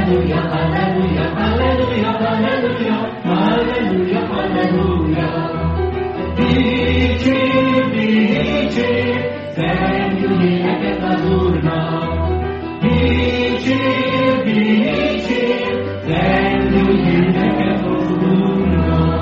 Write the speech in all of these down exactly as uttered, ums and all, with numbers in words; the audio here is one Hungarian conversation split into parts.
Halleluja, halleluja, halleluja, halleluja, halleluja, halleluja. Dicső, dicső, szenjünk éneket az Úrnak. Dicső, dicső, szenjünk éneket az Úrnak.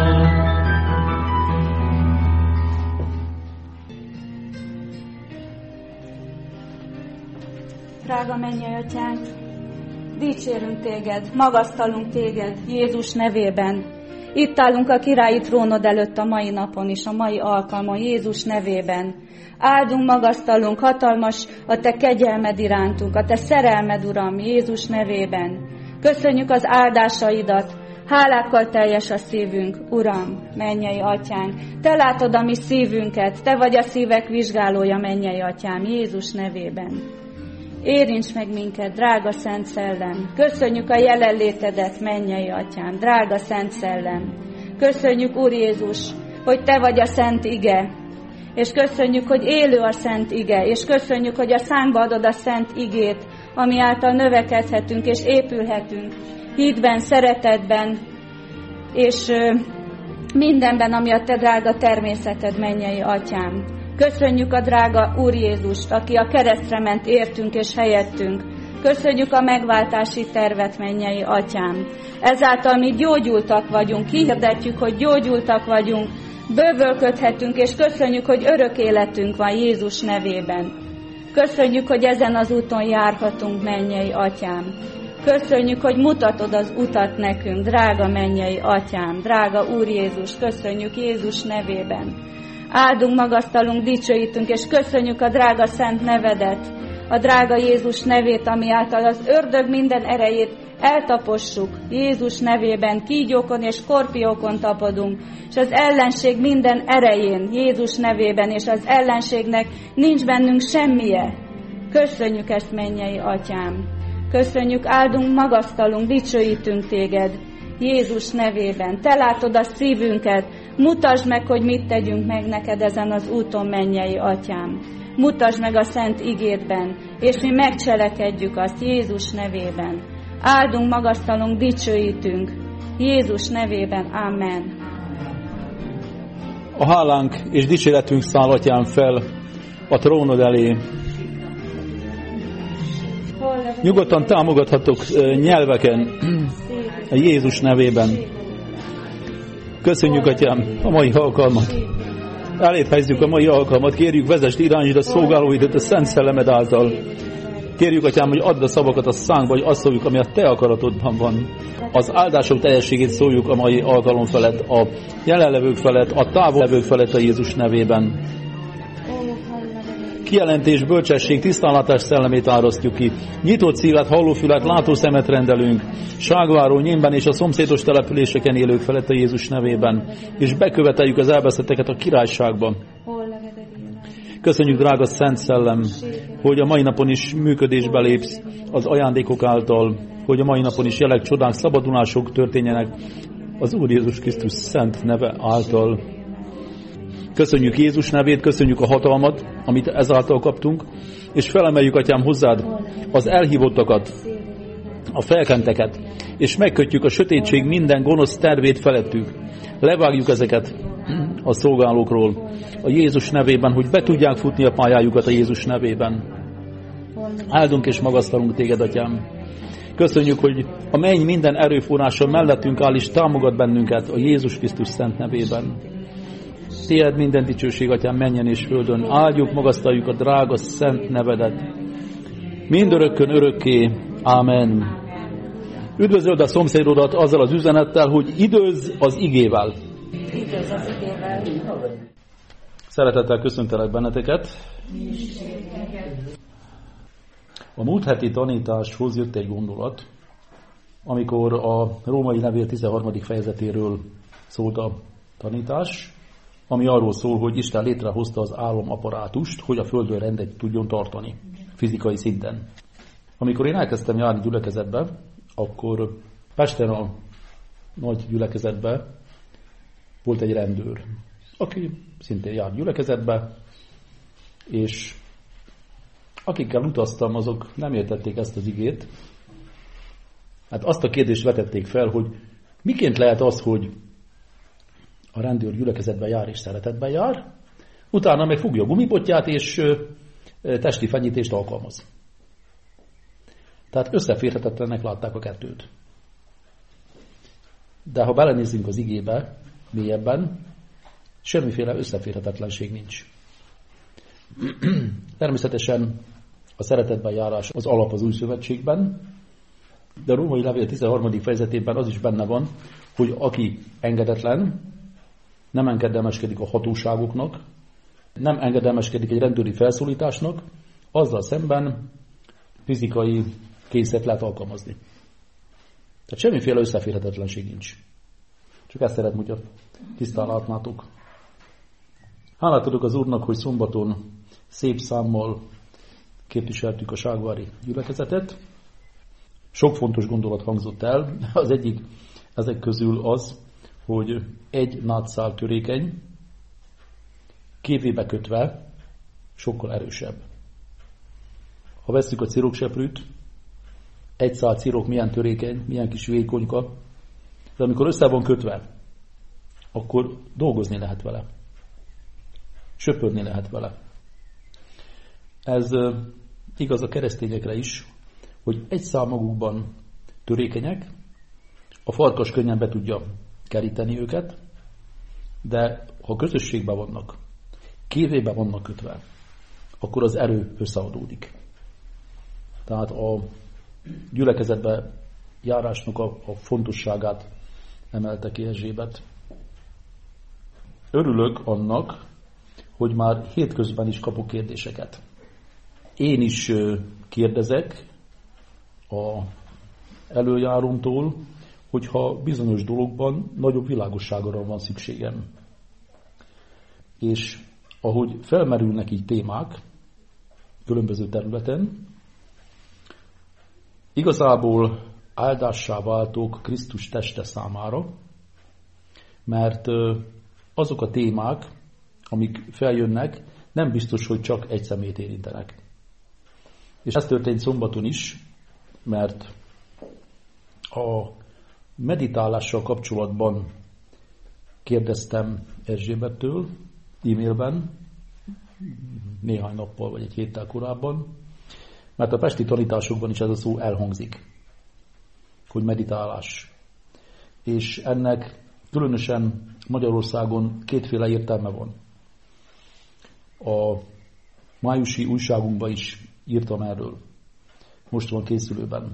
Drága mennyei Atyánk, dicsérünk Téged, magasztalunk Téged Jézus nevében. Itt állunk a királyi trónod előtt a mai napon is, a mai alkalmon, Jézus nevében. Áldunk, magasztalunk, hatalmas a Te kegyelmed irántunk, a Te szerelmed, Uram, Jézus nevében. Köszönjük az áldásaidat, hálákkal teljes a szívünk, Uram, mennyei Atyánk. Te látod a mi szívünket, Te vagy a szívek vizsgálója, mennyei Atyám, Jézus nevében. Érints meg minket, drága Szent Szellem! Köszönjük a jelenlétedet, mennyei Atyám, drága Szent Szellem! Köszönjük, Úr Jézus, hogy Te vagy a Szent Ige, és köszönjük, hogy élő a Szent Ige, és köszönjük, hogy a szánkba adod a Szent Igét, ami által növekedhetünk és épülhetünk hitben, szeretetben, és mindenben, ami a Te drága természeted, mennyei Atyám. Köszönjük a drága Úr Jézust, aki a keresztre ment értünk és helyettünk. Köszönjük a megváltási tervet, mennyei Atyám. Ezáltal mi gyógyultak vagyunk, hirdetjük, hogy gyógyultak vagyunk, bővölködhetünk, és köszönjük, hogy örök életünk van Jézus nevében. Köszönjük, hogy ezen az úton járhatunk, mennyei Atyám. Köszönjük, hogy mutatod az utat nekünk, drága mennyei Atyám, drága Úr Jézus, köszönjük Jézus nevében. Áldunk, magasztalunk, dicsőítünk, és köszönjük a drága szent nevedet, a drága Jézus nevét, ami által az ördög minden erejét eltapossuk. Jézus nevében kígyókon és skorpiókon tapadunk, és az ellenség minden erején, Jézus nevében, és az ellenségnek nincs bennünk semmije. Köszönjük ezt, mennyei Atyám. Köszönjük, áldunk, magasztalunk, dicsőítünk Téged, Jézus nevében. Te látod a szívünket, mutasd meg, hogy mit tegyünk meg neked ezen az úton, mennyei Atyám. Mutasd meg a szent igédben, és mi megcselekedjük azt Jézus nevében. Áldunk, magasztalunk, dicsőítünk Jézus nevében. Amen. A hálánk és dicséretünk száll, Atyám, fel a trónod elé. Nyugodtan támogathatok nyelveken a Jézus nevében. Köszönjük, Atyám, a mai alkalmat. Eléd helyezzük a mai alkalmat. Kérjük, vezesd, irányítsd a szolgálóidat a Szent Szellemed által. Kérjük, Atyám, hogy add a szavakat a szánkba, hogy azt szóljuk, ami a Te akaratodban van. Az áldások teljességét szóljuk a mai alkalom felett, a jelenlevők felett, a távollevők felett a Jézus nevében. Kijelentés, bölcsesség, tisztánlátás szellemét árasztjuk ki. Nyitott szívet, hallófület, látószemet rendelünk. Ságváró, Nyémben és a szomszédos településeken élők felett a Jézus nevében. És beköveteljük az elveszetteket a királyságba. Köszönjük, drága Szent Szellem, hogy a mai napon is működésbe lépsz az ajándékok által, hogy a mai napon is jelek, csodák, szabadulások történjenek az Úr Jézus Krisztus szent neve által. Köszönjük Jézus nevét, köszönjük a hatalmat, amit ezáltal kaptunk, és felemeljük, Atyám, hozzád az elhívottakat, a felkenteket, és megkötjük a sötétség minden gonosz tervét felettük. Levágjuk ezeket a szolgálókról a Jézus nevében, hogy be tudják futni a pályájukat a Jézus nevében. Áldunk és magasztalunk Téged, Atyám. Köszönjük, hogy a menny minden erőforrása mellettünk áll, és támogat bennünket a Jézus Krisztus szent nevében. Tiéd minden dicsőség, Atyám, mennyen és földön. Áldjuk, magasztaljuk a drága szent nevedet. Mindörökkön örökké. Ámen. Üdvözöld a szomszédodat azzal az üzenettel, hogy időzz az igével. Időzz az igével. Szeretettel köszöntelek benneteket. A múlt heti tanításhoz jött egy gondolat, amikor a Római levél tizenharmadik fejezetéről szólt a tanítás, ami arról szól, hogy Isten létrehozta az államapparátust, hogy a földön rendet tudjon tartani, fizikai szinten. Amikor én elkezdtem járni gyülekezetbe, akkor Pesten a nagy gyülekezetbe volt egy rendőr, aki szintén járt gyülekezetbe, és akikkel utaztam, azok nem értették ezt az igét, Hát azt a kérdést vetették fel, hogy miként lehet az, hogy a rendőr gyülekezetben jár és szeretetben jár, utána meg fogja a gumibotját és testi fenyítést alkalmaz. Tehát összeférhetetlennek látták a kettőt. De ha belenézzünk az igébe mélyebben, semmiféle összeférhetetlenség nincs. Természetesen a szeretetben járás az alap az új szövetségben, de a római levél tizenharmadik fejezetében az is benne van, hogy aki engedetlen, nem engedelmeskedik a hatóságoknak, nem engedelmeskedik egy rendőri felszólításnak, azzal szemben fizikai kényszert lehet alkalmazni. Tehát semmiféle összeférhetetlenség nincs. Csak ezt szeretném, hogy tisztán látnátok. Hálát adok az Úrnak, hogy szombaton szép számmal képviseltük a ságvári gyülekezetet. Sok fontos gondolat hangzott el. Az egyik ezek közül az, hogy egy nádszál törékeny, kévébe kötve sokkal erősebb. Ha vesszük a cirokseprűt, egy szál cirok milyen törékeny, milyen kis vékonyka, de amikor össze van kötve, akkor dolgozni lehet vele. Söpörni lehet vele. Ez igaz a keresztényekre is, hogy egy szál magukban törékenyek, a farkas könnyen be tudja keríteni őket, de ha közösségben vannak, kévébe vannak kötve, akkor az erő összeadódik. Tehát a gyülekezetbe járásnak a, a fontosságát emelte ki Erzsébet. Örülök annak, hogy már hétközben is kapok kérdéseket. Én is kérdezek a előjárómtól, hogyha bizonyos dologban nagyobb világosságra van szükségem. És ahogy felmerülnek így témák különböző területen, igazából áldássá váltok Krisztus teste számára, mert azok a témák, amik feljönnek, nem biztos, hogy csak egy szemét érintenek. És ez történt szombaton is, mert a meditálással kapcsolatban kérdeztem Erzsébettől e-mailben, néhány nappal vagy egy héttel korábban, mert a pesti tanításokban is ez a szó elhangzik, hogy meditálás. És ennek különösen Magyarországon kétféle értelme van. A májusi újságunkban is írtam erről. Most van készülőben.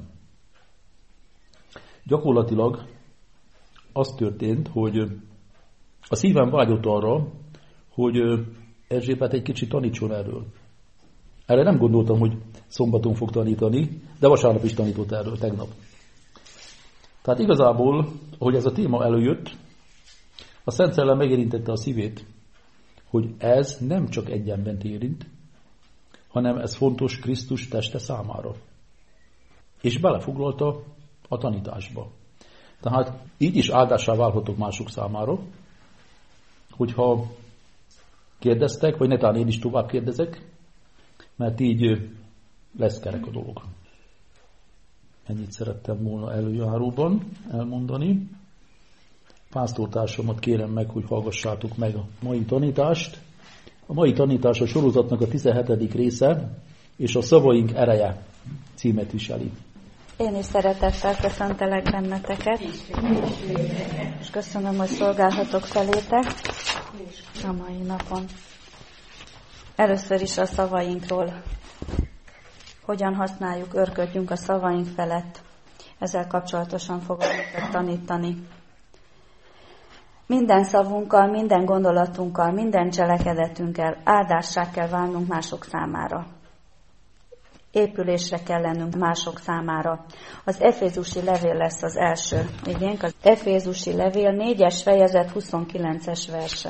Gyakorlatilag az történt, hogy a szívem vágyott arra, hogy Erzsébet egy kicsit tanítson erről. Erre nem gondoltam, hogy szombaton fog tanítani, de vasárnap is tanított erről tegnap. Tehát igazából, ahogy ez a téma előjött, a Szent Szellem megérintette a szívét, hogy ez nem csak egy embert érint, hanem ez fontos Krisztus teste számára. És belefoglalta a tanításba. Tehát így is áldássá válhatok mások számára, hogyha kérdeztek, vagy netán én is tovább kérdezek, mert így lesz kerek a dolog. Ennyit szerettem volna előjáróban elmondani. Pásztortársamat kérem meg, hogy hallgassátok meg a mai tanítást. A mai tanítás a sorozatnak a tizenhetedik része, és a Szavaink ereje címet viseli. Én is szeretettel köszöntelek benneteket, és köszönöm, hogy szolgálhatok felétek a mai napon. Először is a szavainkról. Hogyan használjuk, örködjünk a szavaink felett. Ezzel kapcsolatosan fogom nektek tanítani. Minden szavunkkal, minden gondolatunkkal, minden cselekedetünkkel áldássá kell válnunk mások számára. Épülésre kell lennünk mások számára. Az Efézusi levél lesz az első igénk. Az Efézusi levél négyes fejezet huszonkilences verse.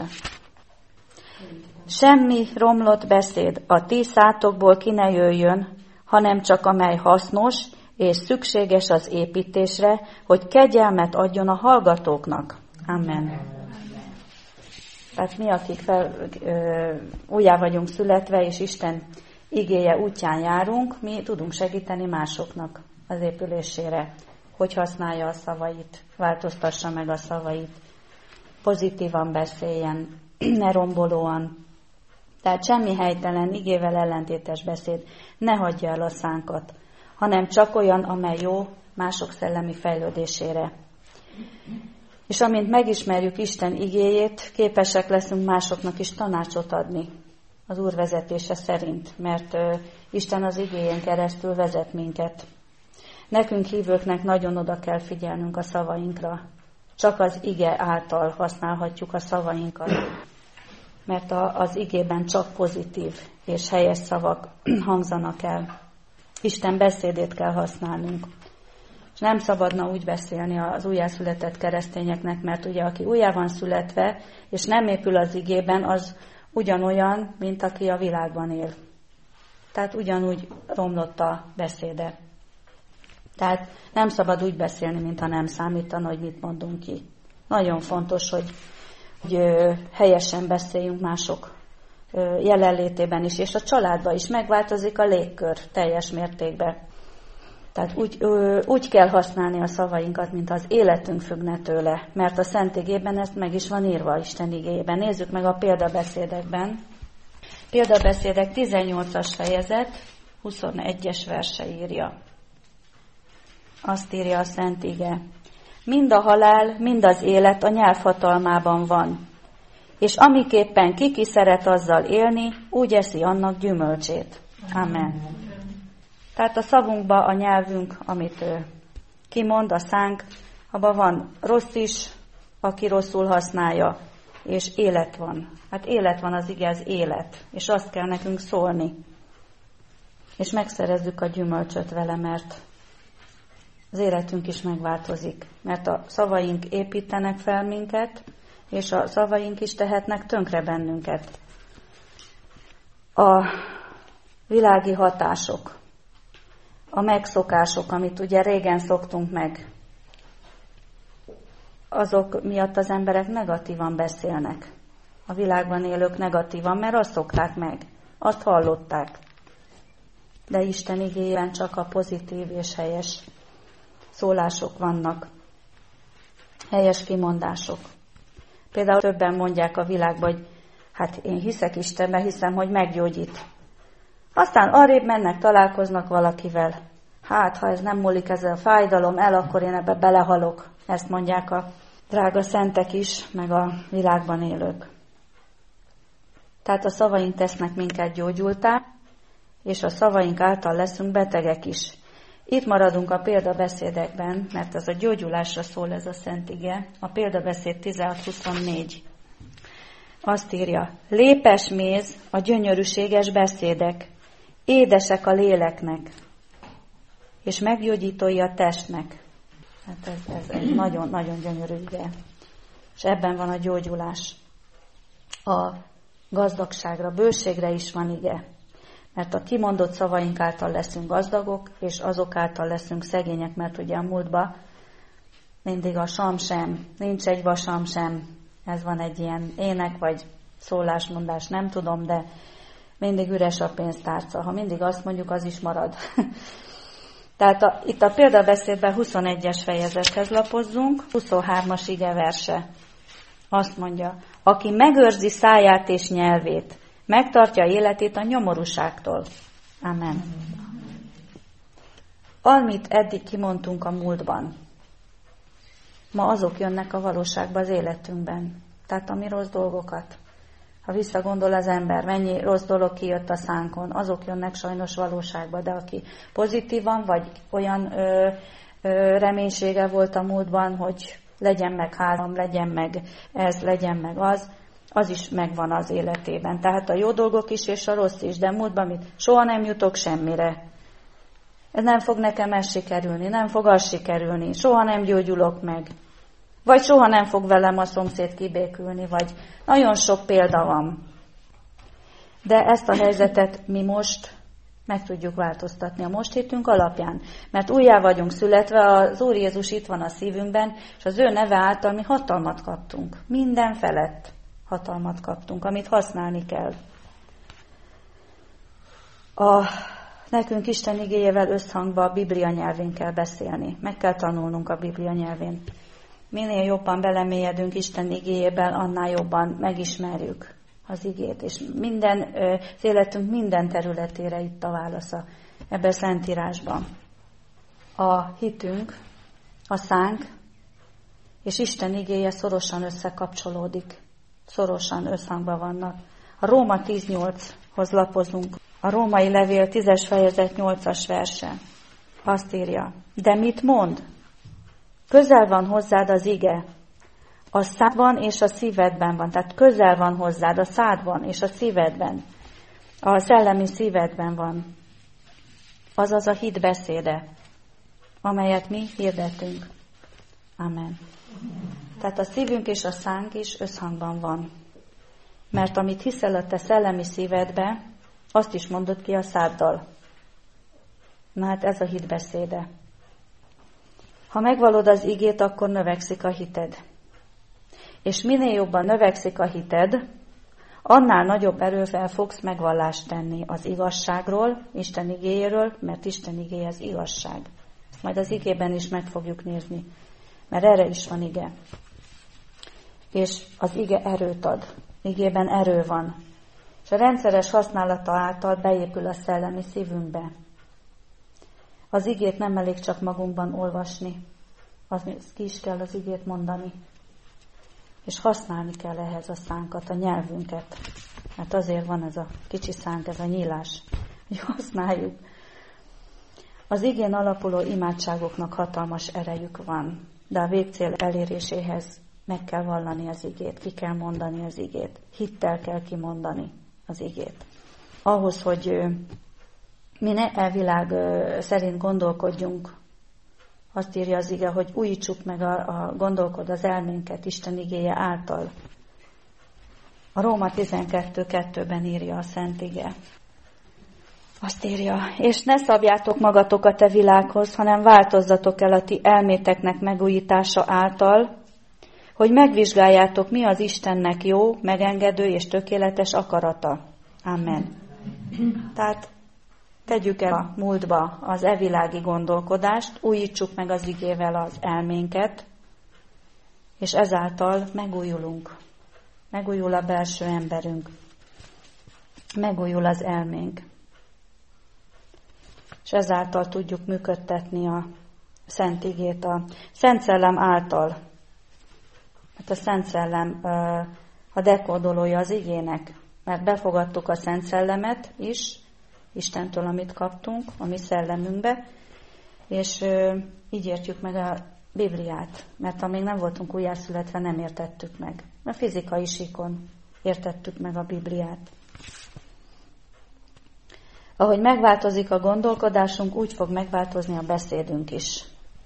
Semmi romlott beszéd a ti szátokból ki ne jöjjön, hanem csak amely hasznos és szükséges az építésre, hogy kegyelmet adjon a hallgatóknak. Amen. Tehát mi, akik fel, ö, újjá vagyunk születve, és Isten igéje útján járunk, mi tudunk segíteni másoknak az épülésére, hogy használja a szavait, változtassa meg a szavait, pozitívan beszéljen, ne rombolóan. Tehát semmi helytelen, igével ellentétes beszéd ne hagyja el a szánkat, hanem csak olyan, amely jó mások szellemi fejlődésére. És amint megismerjük Isten igéjét, képesek leszünk másoknak is tanácsot adni az Úr vezetése szerint, mert uh, Isten az igéjén keresztül vezet minket. Nekünk hívőknek nagyon oda kell figyelnünk a szavainkra. Csak az ige által használhatjuk a szavainkat, mert a, az igében csak pozitív és helyes szavak hangzanak el. Isten beszédét kell használnunk. És nem szabadna úgy beszélni az újjászületett keresztényeknek, mert ugye aki újjá van születve, és nem épül az igében, az ugyanolyan, mint aki a világban él. Tehát ugyanúgy romlott a beszéde. Tehát nem szabad úgy beszélni, mintha nem számítana, hogy mit mondunk ki. Nagyon fontos, hogy, hogy helyesen beszéljünk mások jelenlétében is, és a családban is megváltozik a légkör teljes mértékben. Tehát úgy, úgy kell használni a szavainkat, mint az életünk függne tőle, mert a Szent Igében ezt meg is van írva Isten igéjében. Nézzük meg a példabeszédekben. Példabeszédek tizennyolcas fejezet, huszonegyes verse írja. Azt írja a Szent Ige. Mind a halál, mind az élet a nyelv hatalmában van, és amiképpen ki-ki szeret azzal élni, úgy eszi annak gyümölcsét. Amen. Tehát a szavunkba, a nyelvünk, amit ő kimond, a szánk, abban van rossz is, aki rosszul használja, és élet van. Hát élet van, az ige, az élet, és azt kell nekünk szólni. És megszerezzük a gyümölcsöt vele, mert az életünk is megváltozik. Mert a szavaink építenek fel minket, és a szavaink is tehetnek tönkre bennünket. A világi hatások, a megszokások, amit ugye régen szoktunk meg, azok miatt az emberek negatívan beszélnek. A világban élők negatívan, mert azt szokták meg, azt hallották. De Isten igéjében csak a pozitív és helyes szólások vannak, helyes kimondások. Például többen mondják a világban, hogy hát én hiszek Istenben, hiszem, hogy meggyógyít. Aztán arrébb mennek, találkoznak valakivel. Hát, ha ez nem múlik, ez a fájdalom el, akkor én ebbe belehalok. Ezt mondják a drága szentek is, meg a világban élők. Tehát a szavaink tesznek minket gyógyultá, és a szavaink által leszünk betegek is. Itt maradunk a példabeszédekben, mert ez a gyógyulásra szól ez a Szent Ige. A példabeszéd tizenhat huszonnégy. Azt írja, lépes méz a gyönyörűséges beszédek, édesek a léleknek, és meggyógyítói a testnek. Hát ez, ez egy nagyon-nagyon gyönyörű ige. És ebben van a gyógyulás. A gazdagságra, bőségre is van ige. Mert a kimondott szavaink által leszünk gazdagok, és azok által leszünk szegények, mert ugye a múltban mindig a sam sem, nincs egy vasam sem. Ez van egy ilyen ének, vagy szólásmondás, nem tudom, de mindig üres a pénztárca. Ha mindig azt mondjuk, az is marad. Tehát a, itt a példabeszédben huszonegyes fejezethez lapozzunk, huszonhármas ige verse. Azt mondja, aki megőrzi száját és nyelvét, megtartja életét a nyomorúságtól. Amen. Amit eddig kimondtunk a múltban, ma azok jönnek a valóságba az életünkben. Tehát a mi rossz dolgokat. Ha visszagondol az ember, mennyi rossz dolog kijött a szánkon, azok jönnek sajnos valóságba, de aki pozitívan, vagy olyan ö, ö, reménysége volt a múltban, hogy legyen meg házam, legyen meg ez, legyen meg az, az is megvan az életében. Tehát a jó dolgok is, és a rossz is, de múltban mit? Soha nem jutok semmire. Ez nem fog nekem ez sikerülni, nem fog az sikerülni, soha nem gyógyulok meg. Vagy soha nem fog velem a szomszéd kibékülni, vagy nagyon sok példa van. De ezt a helyzetet mi most meg tudjuk változtatni a most hitünk alapján. Mert újjá vagyunk születve, az Úr Jézus itt van a szívünkben, és az ő neve által mi hatalmat kaptunk. Minden felett hatalmat kaptunk, amit használni kell. A Nekünk Isten igéjével összhangban a Biblia nyelvén kell beszélni. Meg kell tanulnunk a Biblia nyelvén. Minél jobban belemélyedünk Isten igéjében, annál jobban megismerjük az igét. És minden, az életünk minden területére itt a válasza ebben a Szentírásban. A hitünk, a szánk és Isten igéje szorosan összekapcsolódik. Szorosan összhangban vannak. A Róma tíz nyolchoz lapozunk. A római levél tízes fejezet nyolcas verse. Azt írja, de mit mond? Közel van hozzád az ige. A szádban és a szívedben van. Tehát közel van hozzád a szádban és a szívedben. A szellemi szívedben van. Azaz a hit beszéde, amelyet mi hirdetünk. Amen. Tehát a szívünk és a szánk is összhangban van. Mert amit hiszel a te szellemi szívedbe, azt is mondod ki a száddal. Na hát ez a hit beszéde. Ha megvalod az igét, akkor növekszik a hited. És minél jobban növekszik a hited, annál nagyobb erővel fogsz megvallást tenni az igazságról, Isten igéjéről, mert Isten igéje az igazság. Majd az igében is meg fogjuk nézni, mert erre is van ige. És az ige erőt ad. Igében erő van. És a rendszeres használata által beépül a szellemi szívünkbe. Az igét nem elég csak magunkban olvasni. Az ki is kell az igét mondani. És használni kell ehhez a szánkat, a nyelvünket. Hát azért van ez a kicsi szánk, ez a nyílás, hogy használjuk. Az igén alapuló imádságoknak hatalmas erejük van, de a végcél eléréséhez meg kell vallani az igét, ki kell mondani az igét, hittel kell kimondani az igét. Ahhoz, hogy mi ne elvilág szerint gondolkodjunk, azt írja az ige, hogy újítsuk meg a, a gondolkod az elménket Isten igéje által. A Róma tizenkettő kettőben írja a Szent ige. Azt írja, és ne szabjátok magatokat a világhoz, hanem változzatok el a ti elméteknek megújítása által, hogy megvizsgáljátok, mi az Istennek jó, megengedő és tökéletes akarata. Amen. Tehát tegyük el a múltba az evilági gondolkodást, újítsuk meg az igével az elménket, és ezáltal megújulunk. Megújul a belső emberünk. Megújul az elménk. És ezáltal tudjuk működtetni a Szent igét a Szent Szellem által. Hát a Szent Szellem a dekódolója az igének, mert befogadtuk a Szent Szellemet is, Istentől, amit kaptunk, a mi szellemünkbe, és így értjük meg a Bibliát, mert amíg nem voltunk újjászületve, nem értettük meg. A fizikai síkon értettük meg a Bibliát. Ahogy megváltozik a gondolkodásunk, úgy fog megváltozni a beszédünk is.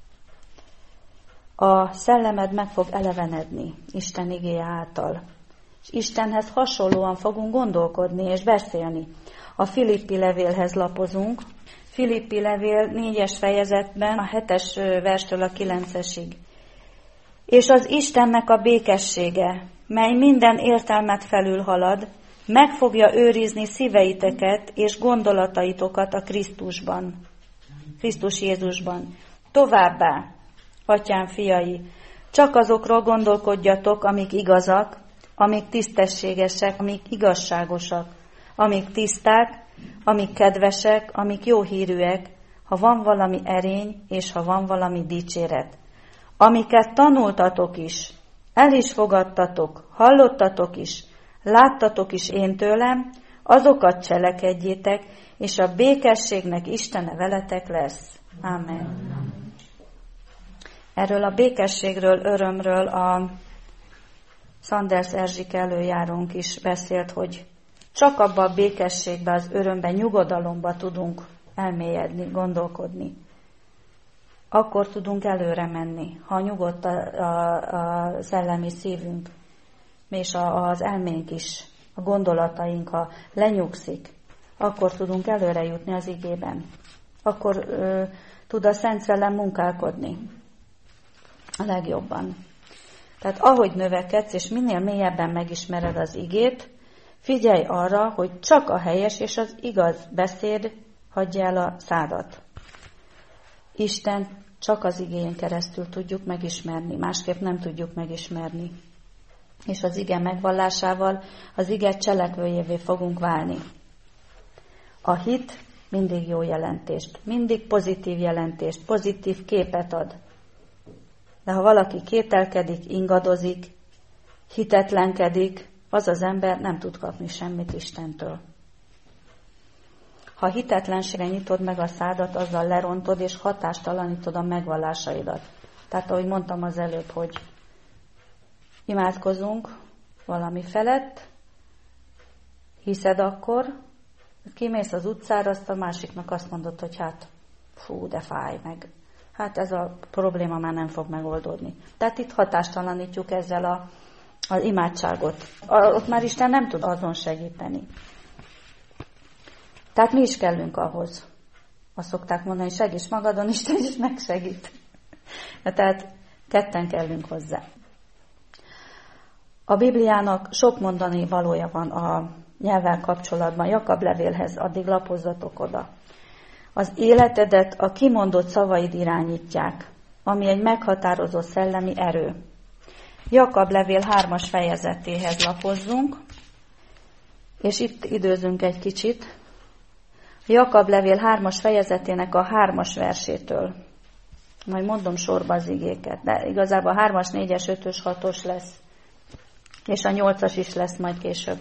A szellemed meg fog elevenedni Isten igéje által. És Istenhez hasonlóan fogunk gondolkodni és beszélni. A Filippi levélhez lapozunk. Filippi levél négyes fejezetben, a hetes verstől a kilencesig. És az Istennek a békessége, mely minden értelmet felülhalad, meg fogja őrizni szíveiteket és gondolataitokat a Krisztusban, Krisztus Jézusban. Továbbá, atyám fiai, csak azokról gondolkodjatok, amik igazak, amik tisztességesek, amik igazságosak, amik tiszták, amik kedvesek, amik jó hírűek, ha van valami erény, és ha van valami dicséret. Amiket tanultatok is, el is fogadtatok, hallottatok is, láttatok is én tőlem, azokat cselekedjétek, és a békességnek Istene veletek lesz. Amen. Erről a békességről, örömről a Sanders Erzsik előjárónk is beszélt, hogy csak abba a békességbe, az örömben, nyugodalomba tudunk elmélyedni, gondolkodni. Akkor tudunk előre menni, ha nyugodt a, a, a szellemi szívünk, és a, az elménk is, a gondolataink, ha lenyugszik, akkor tudunk előre jutni az igében. Akkor ö, tud a Szent Szellem munkálkodni a legjobban. Tehát ahogy növekedsz, és minél mélyebben megismered az igét, figyelj arra, hogy csak a helyes és az igaz beszéd hagyja el a szádat. Isten csak az igén keresztül tudjuk megismerni, másképp nem tudjuk megismerni. És az ige megvallásával az ige cselekvőjévé fogunk válni. A hit mindig jó jelentést, mindig pozitív jelentést, pozitív képet ad. De ha valaki kételkedik, ingadozik, hitetlenkedik, az az ember nem tud kapni semmit Istentől. Ha hitetlenségre nyitod meg a szádat, azzal lerontod és hatástalanítod a megvallásaidat. Tehát ahogy mondtam az előbb, hogy imádkozunk valami felett, hiszed akkor, kimész az utcára, azt a másiknak azt mondod, hogy hát fú, de fáj meg. Hát ez a probléma már nem fog megoldódni. Tehát itt hatástalanítjuk ezzel a, az imádságot. Ott már Isten nem tud azon segíteni. Tehát mi is kellünk ahhoz. Azt szokták mondani, segíts magadon, Isten is megsegít. Tehát ketten kellünk hozzá. A Bibliának sok mondani valója van a nyelvvel kapcsolatban. Jakab levélhez addig lapozzatok oda. Az életedet a kimondott szavaid irányítják, ami egy meghatározó szellemi erő. Jakab levél hármas fejezetéhez lapozzunk, és itt időzünk egy kicsit. Jakab levél hármas fejezetének a hármas versétől. Majd mondom sorba az igéket, de igazából a hármas, négyes, ötös, hatos lesz, és a nyolcas is lesz majd később.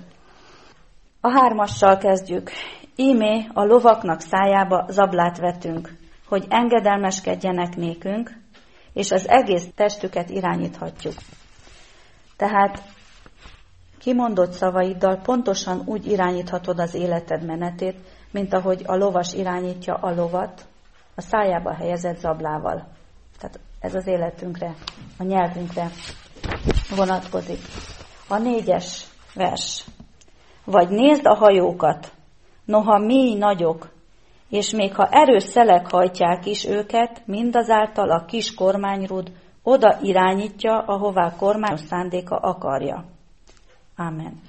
A hármassal kezdjük. Ímé a lovaknak szájába zablát vetünk, hogy engedelmeskedjenek nékünk, és az egész testüket irányíthatjuk. Tehát kimondott szavaiddal pontosan úgy irányíthatod az életed menetét, mint ahogy a lovas irányítja a lovat a szájába helyezett zablával. Tehát ez az életünkre, a nyelvünkre vonatkozik. A négyes vers. Vagy nézd a hajókat, noha mély nagyok, és még ha erős szelek hajtják is őket, mindazáltal a kis kormányrud oda irányítja, ahová kormányos szándéka akarja. Ámen.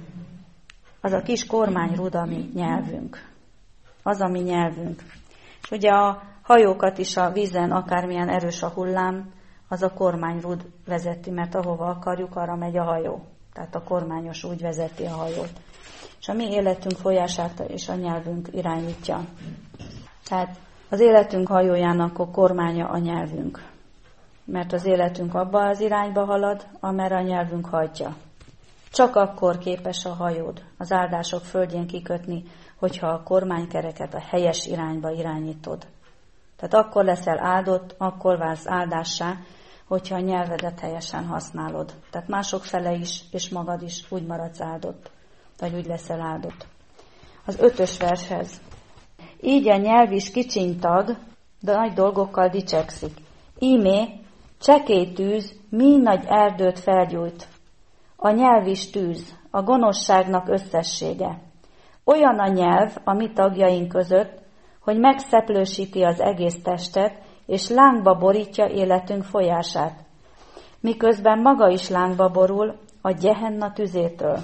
Az a kis kormányrud, ami nyelvünk. Az, ami nyelvünk. És ugye a hajókat is a vízen, akármilyen erős a hullám, az a kormányrud vezeti, mert ahova akarjuk, arra megy a hajó. Tehát a kormányos úgy vezeti a hajót. És a mi életünk folyását és a nyelvünk irányítja. Tehát az életünk hajójának a kormánya a nyelvünk. Mert az életünk abba az irányba halad, amerre a nyelvünk hajtja. Csak akkor képes a hajód az áldások földjén kikötni, hogyha a kormánykereket a helyes irányba irányítod. Tehát akkor leszel áldott, akkor válsz áldássá, hogyha a nyelvedet helyesen használod. Tehát mások fele is, és magad is úgy maradsz áldott, vagy úgy leszel áldott. Az ötös vershez. Így a nyelv is kicsiny tag, de nagy dolgokkal dicsekszik. Ímé, csekély tűz, mi nagy erdőt felgyújt. A nyelv is tűz, a gonoszságnak összessége. Olyan a nyelv a mi tagjaink között, hogy megszeplősíti az egész testet, és lángba borítja életünk folyását. Miközben maga is lángba borul a Gehenna tüzétől.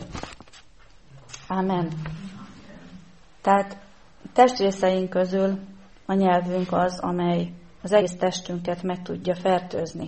Ámen. Tehát testrészeink közül a nyelvünk az, amely az egész testünket meg tudja fertőzni.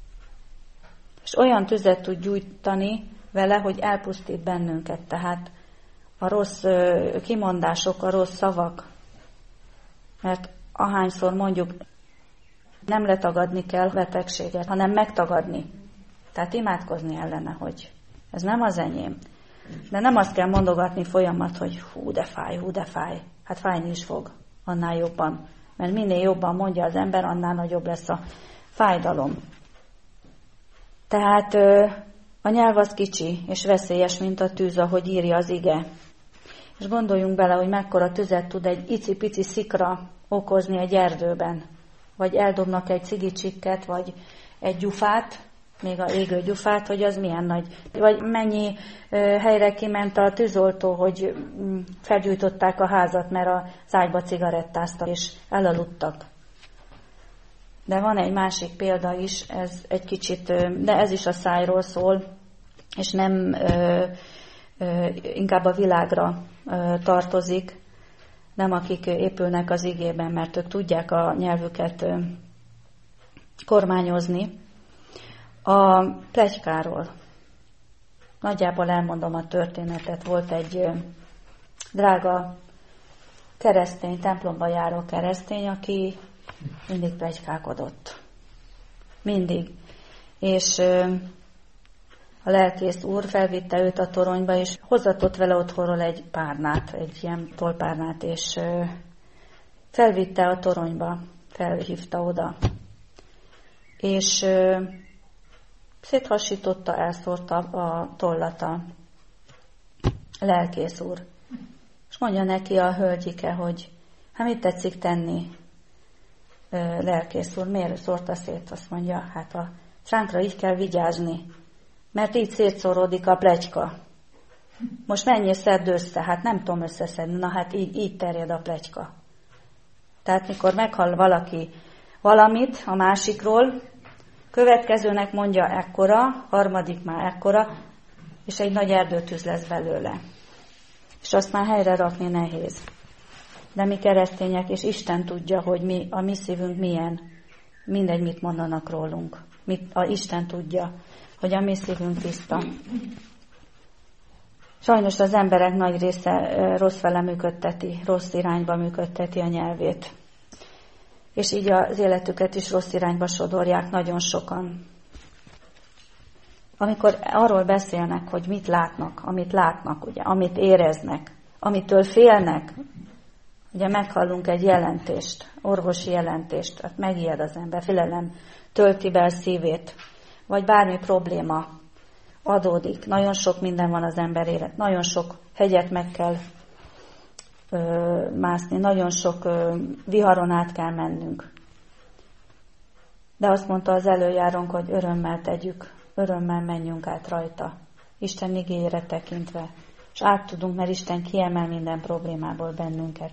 És olyan tüzet tud gyújtani vele, hogy elpusztít bennünket. Tehát a rossz kimondások, a rossz szavak. Mert ahányszor mondjuk, nem letagadni kell betegséget, hanem megtagadni. Tehát imádkozni ellene, hogy ez nem az enyém. De nem azt kell mondogatni folyamat, hogy hú de fáj, hú de fáj. Hát fájni is fog, annál jobban. Mert minél jobban mondja az ember, annál nagyobb lesz a fájdalom. Tehát a nyelv az kicsi és veszélyes, mint a tűz, ahogy írja az ige. És gondoljunk bele, hogy mekkora tüzet tud egy icipici szikra okozni egy erdőben. Vagy eldobnak egy cigicsikket, vagy egy gyufát, még a égő gyufát, hogy az milyen nagy. Vagy mennyi helyre kiment a tűzoltó, hogy felgyújtották a házat, mert az ágyba cigarettáztak, és elaludtak. De van egy másik példa is, ez egy kicsit, de ez is a szájról szól, és nem inkább a világra tartozik. nem akik épülnek az igében, mert ők tudják a nyelvüket kormányozni. A pletykáról. Nagyjából elmondom a történetet. Volt egy drága keresztény, templomba járó keresztény, aki mindig pletykálkodott. Mindig. És a lelkész úr felvitte őt a toronyba, és hozatott vele otthonról egy párnát, egy ilyen tolpárnát, és felvitte a toronyba, felhívta oda. És széthasította, elszórta a tollat a lelkész úr. És mondja neki a hölgyike, hogy hát mit tetszik tenni, lelkész úr, miért szórta szét? Azt mondja, hát a szánkra így kell vigyázni, mert így szétszóródik a pletyka. Most menjél, szedd össze, hát nem tudom összeszedni, na hát így, így terjed a pletyka. Tehát mikor meghall valaki valamit a másikról, következőnek mondja ekkora, harmadik már ekkora, és egy nagy erdőtűz lesz belőle. És azt már helyre rakni nehéz. De mi keresztények, és Isten tudja, hogy mi, a mi szívünk milyen, mindegy, mit mondanak rólunk. Mit, a Isten tudja, hogy a mi szívünk tiszta. Sajnos az emberek nagy része rossz fele működteti, rossz irányba működteti a nyelvét. És így az életüket is rossz irányba sodorják nagyon sokan. Amikor arról beszélnek, hogy mit látnak, amit látnak, ugye, amit éreznek, amitől félnek, ugye meghallunk egy jelentést, orvosi jelentést, hát megijed az ember, félelem tölti be a szívét, vagy bármi probléma adódik. Nagyon sok minden van az ember élet, nagyon sok hegyet meg kell ö, mászni, nagyon sok ö, viharon át kell mennünk. De azt mondta az előjárónk, hogy örömmel tegyük, örömmel menjünk át rajta, Isten igéjére tekintve, és át tudunk, mert Isten kiemel minden problémából bennünket.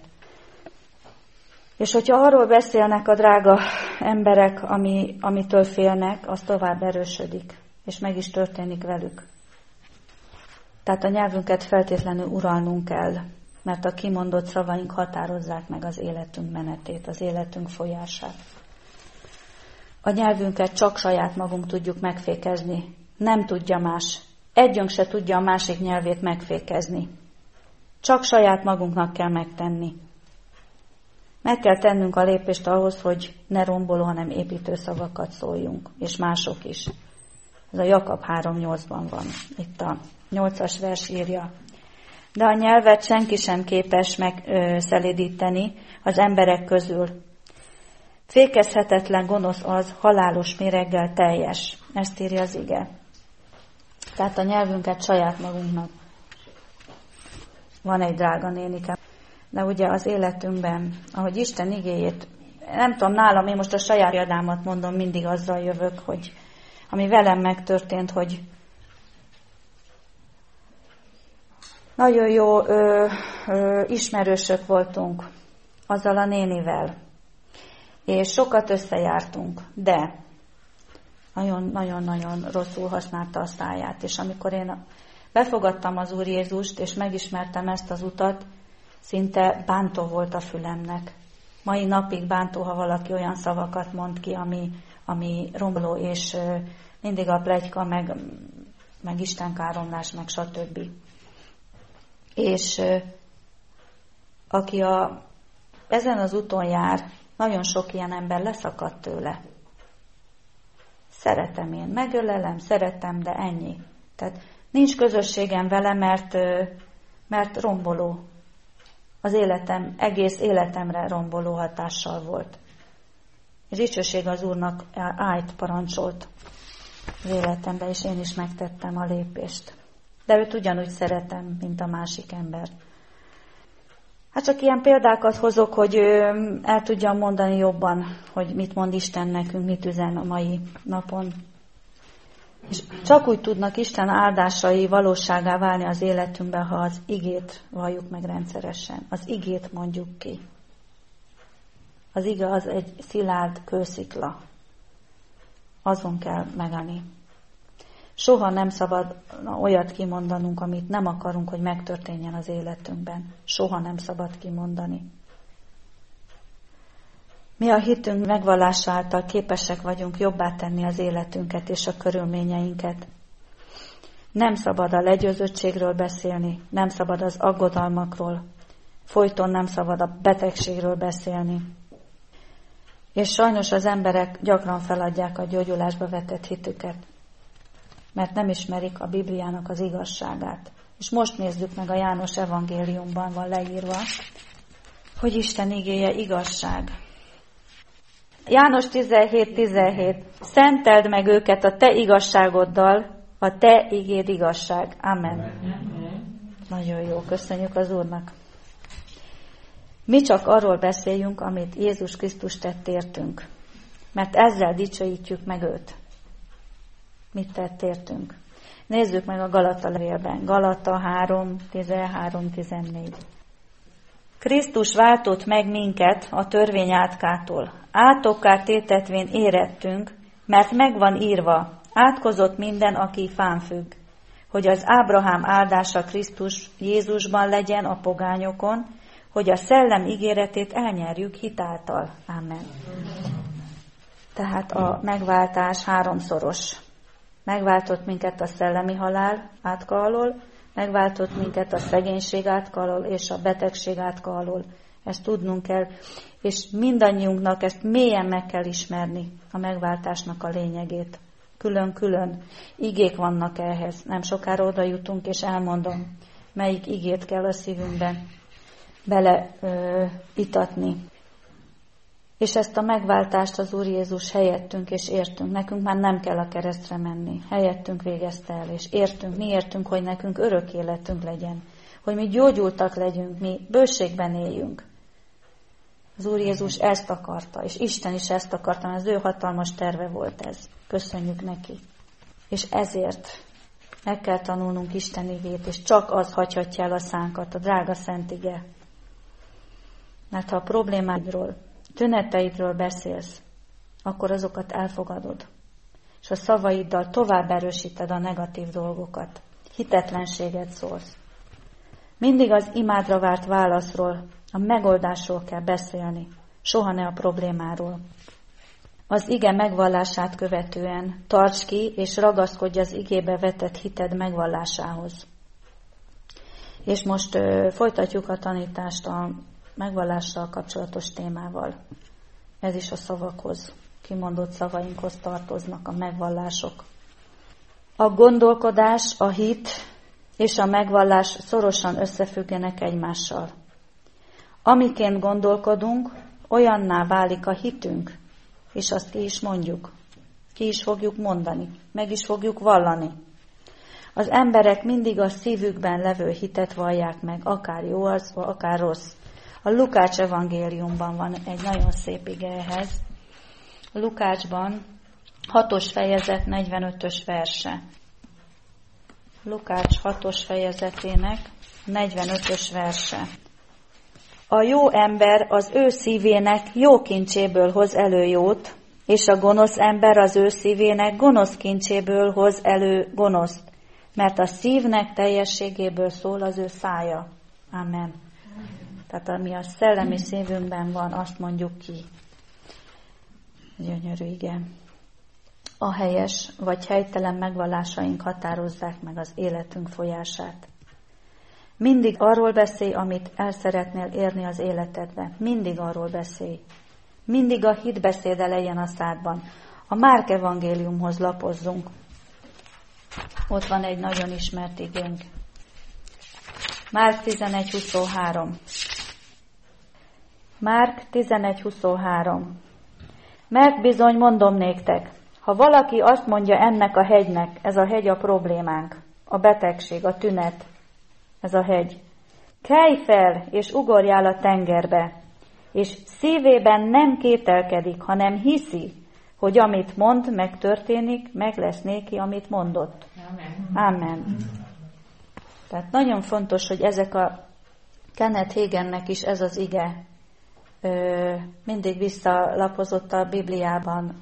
És hogyha arról beszélnek a drága emberek, ami, amitől félnek, az tovább erősödik, és meg is történik velük. Tehát a nyelvünket feltétlenül uralnunk kell, mert a kimondott szavaink határozzák meg az életünk menetét, az életünk folyását. A nyelvünket csak saját magunk tudjuk megfékezni. Nem tudja más. Együnk se tudja a másik nyelvét megfékezni. Csak saját magunknak kell megtenni. Meg kell tennünk a lépést ahhoz, hogy ne romboló, hanem építő szavakat szóljunk, és mások is. Ez a Jakab három nyolcban van. Itt a nyolcas vers írja. De a nyelvet senki sem képes megszelídíteni az emberek közül. Fékezhetetlen gonosz az, halálos méreggel teljes. Ezt írja az ige. Tehát a nyelvünket saját magunknak. Van egy drága nénikem. De ugye az életünkben, ahogy Isten igéjét, nem tudom, nálam, én most a saját példámat mondom, mindig azzal jövök, hogy ami velem megtörtént, hogy nagyon jó ö, ö, ismerősök voltunk azzal a nénivel, és sokat összejártunk, de nagyon-nagyon-nagyon rosszul használta a száját, és amikor én befogadtam az Úr Jézust, és megismertem ezt az utat, szinte bántó volt a fülemnek. Mai napig bántó, ha valaki olyan szavakat mond ki, ami, ami romló, és mindig a pletyka, meg, meg istenkáromlás, meg stb. És aki a, ezen az úton jár, nagyon sok ilyen ember leszakadt tőle. Szeretem én, megölelem, szeretem, de ennyi. Tehát nincs közösségem vele, mert, mert romboló. Az életem, egész életemre romboló hatással volt. És dicsőség az Úrnak, állt, parancsolt az életembe, és én is megtettem a lépést. De őt ugyanúgy szeretem, mint a másik ember. Hát csak ilyen példákat hozok, hogy el tudjam mondani jobban, hogy mit mond Isten nekünk, mit üzen a mai napon. És csak úgy tudnak Isten áldásai valóságá válni az életünkben, ha az igét valljuk meg rendszeresen. Az igét mondjuk ki. Az ige az egy szilárd kőszikla. Azon kell megállni. Soha nem szabad olyat kimondanunk, amit nem akarunk, hogy megtörténjen az életünkben. Soha nem szabad kimondani. Mi a hitünk megvallása által képesek vagyunk jobbá tenni az életünket és a körülményeinket. Nem szabad a legyőzöttségről beszélni, nem szabad az aggodalmakról, folyton nem szabad a betegségről beszélni. És sajnos az emberek gyakran feladják a gyógyulásba vetett hitüket, mert nem ismerik a Bibliának az igazságát. És most nézzük meg, a János evangéliumban van leírva, hogy Isten igéje igazság. János tizenhét tizenhét. Szenteld meg őket a te igazságoddal, a te igéd igazság. Amen. Amen. Nagyon jó, köszönjük az Úrnak. Mi csak arról beszéljünk, amit Jézus Krisztus tett értünk, mert ezzel dicsőítjük meg őt. Mit tett értünk? Nézzük meg a Galata levélben. Galata három tizenhárom tizennégy. Krisztus váltott meg minket a törvény átkától. Átokká tétetvén érettünk, mert megvan írva, átkozott minden, aki fán függ, hogy az Ábrahám áldása Krisztus Jézusban legyen a pogányokon, hogy a szellem ígéretét elnyerjük hitáltal. Amen. Tehát a megváltás háromszoros. Megváltott minket a szellemi halál átka alól, megváltott minket a szegénység átka alól és a betegség átka alól. Ezt tudnunk kell, és mindannyiunknak ezt mélyen meg kell ismerni, a megváltásnak a lényegét. Külön-külön igék vannak ehhez. Nem sokára oda jutunk, és elmondom, melyik igét kell a szívünkbe bele ö, itatni. És ezt a megváltást az Úr Jézus helyettünk és értünk. Nekünk már nem kell a keresztre menni. Helyettünk végezte el, és értünk. Mi értünk, hogy nekünk örök életünk legyen. Hogy mi gyógyultak legyünk, mi bőségben éljünk. Az Úr Jézus ezt akarta, és Isten is ezt akarta, mert az ő hatalmas terve volt ez. Köszönjük neki. És ezért meg kell tanulnunk Isten igét, és csak az hagyhatja el a szánkat, a drága szent ige. Mert ha a problémádról, tüneteidről beszélsz, akkor azokat elfogadod. És a szavaiddal tovább erősíted a negatív dolgokat. Hitetlenséget szólsz. Mindig az imádra várt válaszról, a megoldásról kell beszélni, soha ne a problémáról. Az ige megvallását követően tarts ki, és ragaszkodj az igébe vetett hited megvallásához. És most ö, folytatjuk a tanítást a megvallással kapcsolatos témával. Ez is a szavakhoz, kimondott szavainkhoz tartoznak a megvallások. A gondolkodás, a hit és a megvallás szorosan összefüggenek egymással. Amiként gondolkodunk, olyanná válik a hitünk, és azt ki is mondjuk. Ki is fogjuk mondani, meg is fogjuk vallani. Az emberek mindig a szívükben levő hitet vallják meg, akár jó az, akár rossz. A Lukács evangéliumban van egy nagyon szép ige ehhez. A Lukácsban hatos fejezet negyvenötös verse. Lukács hatos fejezetének negyvenötös verse. A jó ember az ő szívének jó kincséből hoz elő jót, és a gonosz ember az ő szívének gonosz kincséből hoz elő gonoszt, mert a szívnek teljességéből szól az ő szája. Amen. Tehát ami a szellemi szívünkben van, azt mondjuk ki. Gyönyörű ige. A helyes vagy helytelen megvallásaink határozzák meg az életünk folyását. Mindig arról beszélj, amit el szeretnél érni az életedbe. Mindig arról beszélj. Mindig a hitbeszéd legyen a szádban. A Márk evangéliumhoz lapozzunk. Ott van egy nagyon ismert igénk. Márk tizenegy huszonhárom. Márk tizenegy huszonhárom. Mert bizony mondom néktek, ha valaki azt mondja ennek a hegynek, ez a hegy a problémánk, a betegség, a tünet, ez a hegy. Kelj fel, és ugorjál a tengerbe, és szívében nem kételkedik, hanem hiszi, hogy amit mond, megtörténik, meg lesz néki, amit mondott. Amen. Amen. Tehát nagyon fontos, hogy ezek a Kenneth Hagennek is ez az ige ö, mindig visszalapozott a Bibliában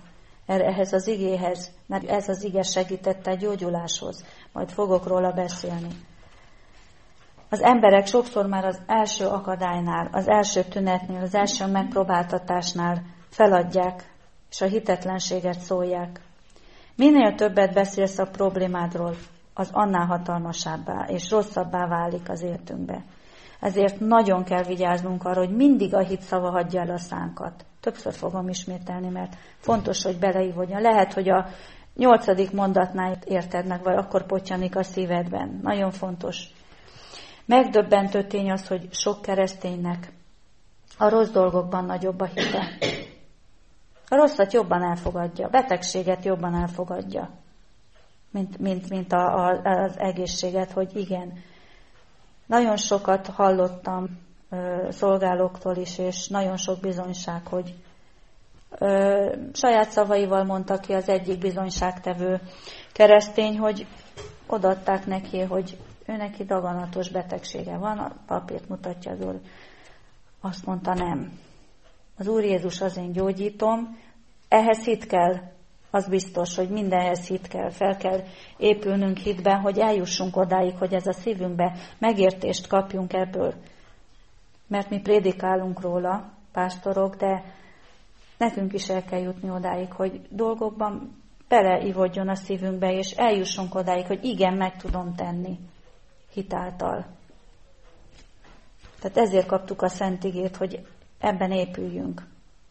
ehhez az igéhez, mert ez az ige segítette a gyógyuláshoz. Majd fogok róla beszélni. Az emberek sokszor már az első akadálynál, az első tünetnél, az első megpróbáltatásnál feladják, és a hitetlenséget szólják. Minél többet beszélsz a problémádról, az annál hatalmasabbá és rosszabbá válik az életünkbe. Ezért nagyon kell vigyáznunk arra, hogy mindig a hit szava hagyja el a szánkat. Többször fogom ismételni, mert fontos, hogy beleívódjon. Lehet, hogy a nyolcadik mondatnál érted meg, vagy akkor pottyanik a szívedben. Nagyon fontos. Megdöbbentő tény az, hogy sok kereszténynek a rossz dolgokban nagyobb a hite. A rosszat jobban elfogadja, a betegséget jobban elfogadja, mint, mint, mint a, a, az egészséget, hogy igen. Nagyon sokat hallottam ö, szolgálóktól is, és nagyon sok bizonyság, hogy ö, saját szavaival mondta ki az egyik bizonyságtevő keresztény, hogy odaadták neki, hogy ő neki daganatos betegsége van, a papírt mutatja az úr. Azt mondta, nem. Az Úr Jézus az én gyógyítom, ehhez hit kell, az biztos, hogy mindenhez hit kell, fel kell épülnünk hitben, hogy eljussunk odáig, hogy ez a szívünkbe megértést kapjunk ebből. Mert mi prédikálunk róla, pásztorok, de nekünk is el kell jutni odáig, hogy dolgokban beleivódjon a szívünkbe, és eljussunk odáig, hogy igen, meg tudom tenni hitáltal. Tehát ezért kaptuk a Szent Igét, hogy ebben épüljünk.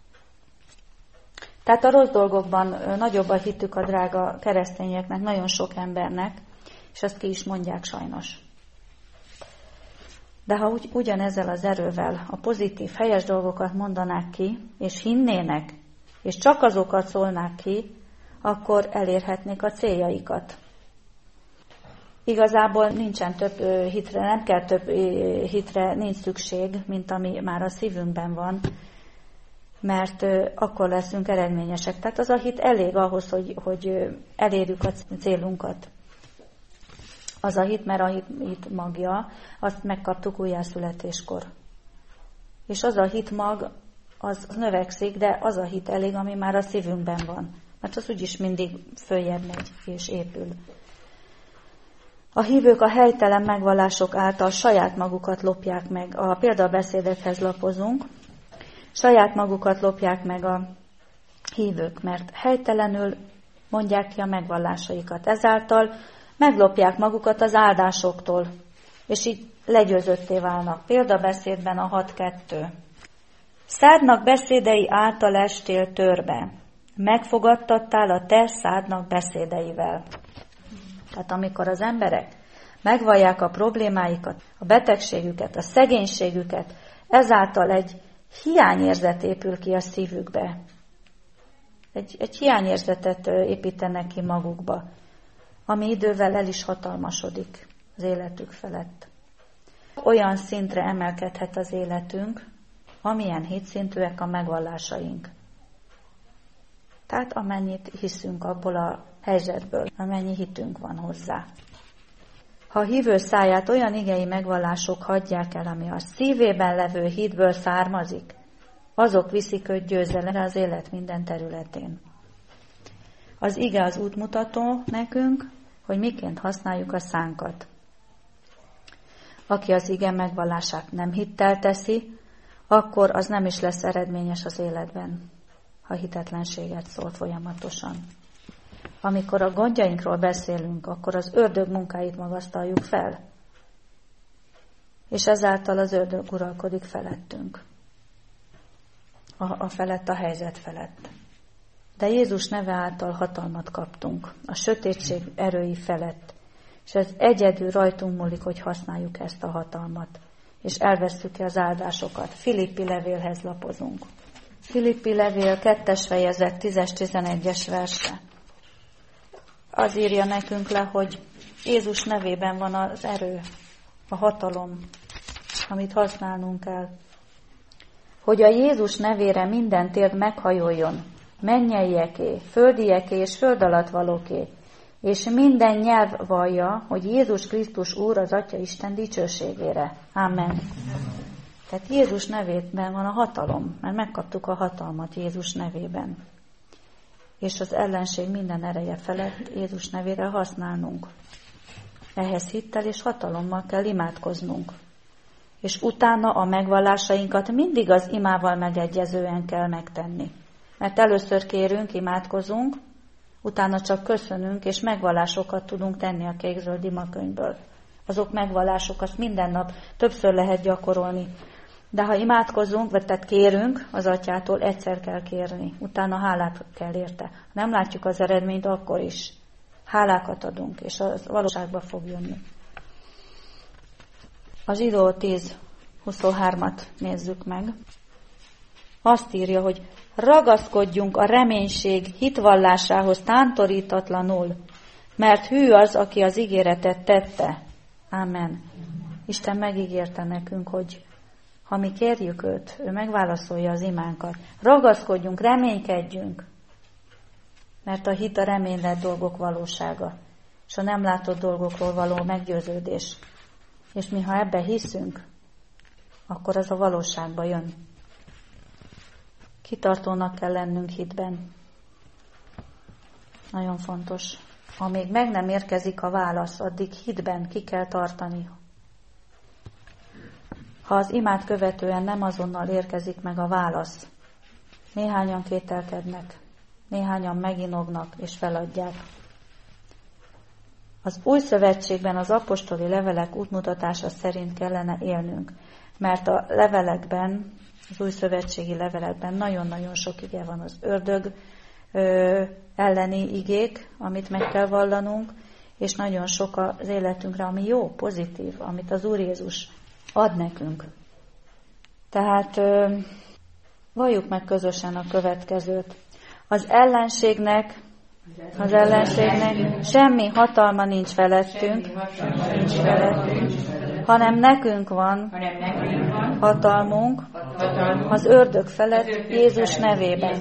Tehát a rossz dolgokban nagyobb a hitük a drága keresztényeknek, nagyon sok embernek, és azt ki is mondják sajnos. De ha ugy, ugyanezzel az erővel a pozitív, helyes dolgokat mondanák ki, és hinnének, és csak azokat szólnák ki, akkor elérhetnék a céljaikat. Igazából nincsen több hitre, nem kell több hitre, nincs szükség, mint ami már a szívünkben van, mert akkor leszünk eredményesek. Tehát az a hit elég ahhoz, hogy, hogy elérjük a célunkat. Az a hit, mert a hit, hit magja, azt megkaptuk újjászületéskor. És az a hit mag, az, az növekszik, de az a hit elég, ami már a szívünkben van. Mert az úgyis mindig följebb megy és épül. A hívők a helytelen megvallások által saját magukat lopják meg. A példabeszédekhez lapozunk. Saját magukat lopják meg a hívők, mert helytelenül mondják ki a megvallásaikat. Ezáltal meglopják magukat az áldásoktól, és így legyőzötté válnak. Példabeszédben a hat kettő. Szádnak beszédei által estél törbe, megfogadtattál a te szádnak beszédeivel. Tehát amikor az emberek megvallják a problémáikat, a betegségüket, a szegénységüket, ezáltal egy hiányérzet épül ki a szívükbe. Egy, egy hiányérzetet építenek ki magukba, ami idővel el is hatalmasodik az életük felett. Olyan szintre emelkedhet az életünk, amilyen hitszintűek a megvallásaink. Tehát amennyit hiszünk abból a helyzetből, amennyi hitünk van hozzá. Ha a hívő száját olyan igei megvallások hagyják el, ami a szívében levő hitből származik, azok viszik őt győzelemre az élet minden területén. Az ige az útmutató nekünk, hogy miként használjuk a szánkat. Aki az ige megvallását nem hittel teszi, akkor az nem is lesz eredményes az életben, ha hitetlenséget szól folyamatosan. Amikor a gondjainkról beszélünk, akkor az ördög munkáit magasztaljuk fel, és ezáltal az ördög uralkodik felettünk, a, a felett, a helyzet felett. De Jézus neve által hatalmat kaptunk a sötétség erői felett, és ez egyedül rajtunk múlik, hogy használjuk ezt a hatalmat, és elvesszük ki az áldásokat. Filippi levélhez lapozunk. Filippi levél kettes fejezet tízes-tizenegyes verse. Az írja nekünk le, hogy Jézus nevében van az erő, a hatalom, amit használnunk kell. Hogy a Jézus nevére minden térd meghajoljon, mennyeieké, földieké és föld alatt valóké, és minden nyelv vallja, hogy Jézus Krisztus Úr az Atya Isten dicsőségére. Amen. Tehát Jézus nevében van a hatalom, mert megkaptuk a hatalmat Jézus nevében. és az ellenség minden ereje felett Jézus nevére használnunk. Ehhez hittel és hatalommal kell imádkoznunk. És utána a megvallásainkat mindig az imával megegyezően kell megtenni. Mert először kérünk, imádkozunk, utána csak köszönünk, és megvallásokat tudunk tenni a kék-zöld imakönyvből. Azok megvallások, azt minden nap többször lehet gyakorolni. De ha imádkozunk, vagy tehát kérünk az Atyától, egyszer kell kérni, utána hálát kell érte. Ha nem látjuk az eredményt, akkor is hálákat adunk, és az valóságba fog jönni. A Zsidó tíz huszonhármat nézzük meg. Azt írja, hogy ragaszkodjunk a reménység hitvallásához tántorítatlanul, mert hű az, aki az ígéretet tette. Ámen. Isten megígérte nekünk, hogy ha mi kérjük őt, ő megválaszolja az imánkat. Ragaszkodjunk, reménykedjünk, mert a hit a reménylett dolgok valósága, és a nem látott dolgokról való meggyőződés. És mi, ha ebbe hiszünk, akkor az a valóságba jön. Kitartónak kell lennünk hitben. Nagyon fontos. Amíg meg nem érkezik a válasz, addig hitben ki kell tartani. Ha az imát követően nem azonnal érkezik meg a válasz, néhányan kételkednek, néhányan meginognak és feladják. Az új szövetségben az apostoli levelek útmutatása szerint kellene élnünk, mert a levelekben, az új szövetségi levelekben nagyon-nagyon sok ige van, az ördög ö, elleni igék, amit meg kell vallanunk, és nagyon sok az életünkre, ami jó, pozitív, amit az Úr Jézus ad nekünk. Tehát ö, valljuk meg közösen a következőt. Az ellenségnek, az ellenségnek semmi hatalma nincs felettünk, hanem nekünk van hatalmunk az ördög felett Jézus nevében.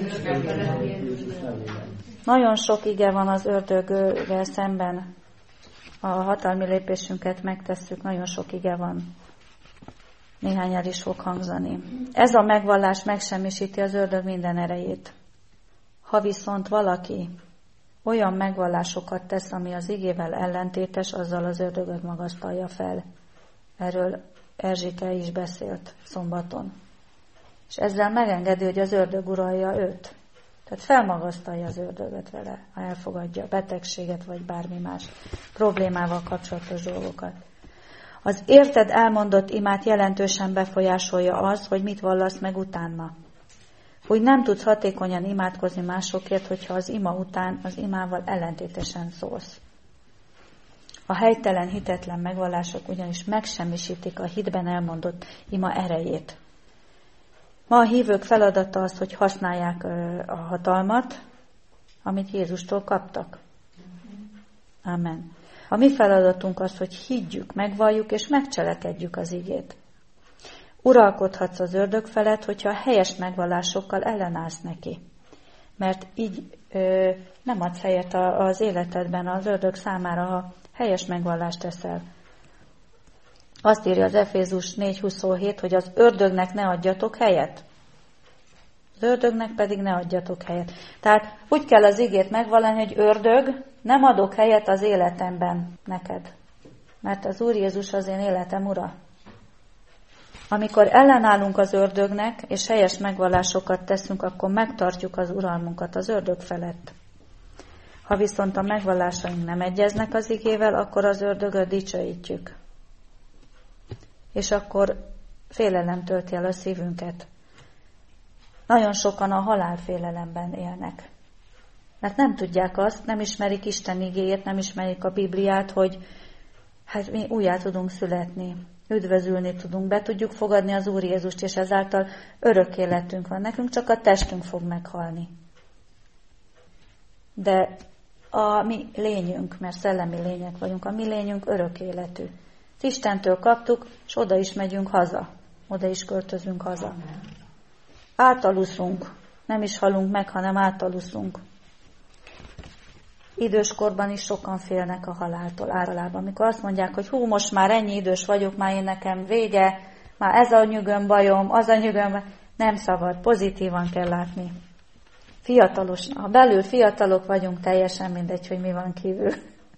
Nagyon sok ige van az ördöggel szemben. A hatalmi lépésünket megtesszük, nagyon sok ige van. Néhány el is fog hangzani. Ez a megvallás megsemmisíti az ördög minden erejét. Ha viszont valaki olyan megvallásokat tesz, ami az igével ellentétes, azzal az ördögöt magasztalja fel. Erről Erzsike is beszélt szombaton. És ezzel megengedi, hogy az ördög uralja őt. Tehát felmagasztalja az ördögöt vele, ha elfogadja a betegséget, vagy bármi más problémával kapcsolatos dolgokat. Az érted elmondott imát jelentősen befolyásolja az, hogy mit vallasz meg utána. Úgy nem tudsz hatékonyan imádkozni másokért, hogyha az ima után az imával ellentétesen szólsz. A helytelen, hitetlen megvallások ugyanis megsemmisítik a hitben elmondott ima erejét. Ma a hívők feladata az, hogy használják a hatalmat, amit Jézustól kaptak. Amen. A mi feladatunk az, hogy higgyük, megvalljuk és megcselekedjük az igét. Uralkodhatsz az ördög felett, hogyha helyes megvallásokkal ellenállsz neki. Mert így ö, nem adsz helyet az életedben az ördög számára, ha helyes megvallást teszel. Azt írja az Efézus négy huszonhét, hogy az ördögnek ne adjatok helyet. Az ördögnek pedig ne adjatok helyet. Tehát úgy kell az igét megvallani, hogy ördög, nem adok helyet az életemben neked. Mert az Úr Jézus az én életem ura. Amikor ellenállunk az ördögnek, és helyes megvallásokat teszünk, akkor megtartjuk az uralmunkat az ördög felett. Ha viszont a megvallásaink nem egyeznek az igével, akkor az ördögöt dicsőítjük. És akkor félelem tölti el a szívünket. Nagyon sokan a halálfélelemben élnek. Mert nem tudják azt, nem ismerik Isten igéjét, nem ismerik a Bibliát, hogy hát mi újjá tudunk születni, üdvözülni tudunk, be tudjuk fogadni az Úr Jézust, és ezáltal örök életünk van. Nekünk csak a testünk fog meghalni. De a mi lényünk, mert szellemi lények vagyunk, a mi lényünk örök életű. Istentől kaptuk, és oda is megyünk haza. Oda is költözünk haza. Átaluszunk. Nem is halunk meg, hanem átaluszunk. Időskorban is sokan félnek a haláltól általában. Amikor azt mondják, hogy hú, most már ennyi idős vagyok, már én nekem vége, már ez a nyügöm bajom, az a nyügöm, nem szabad, pozitívan kell látni. Fiatalos, ha belül fiatalok vagyunk, teljesen mindegy, hogy mi van kívül.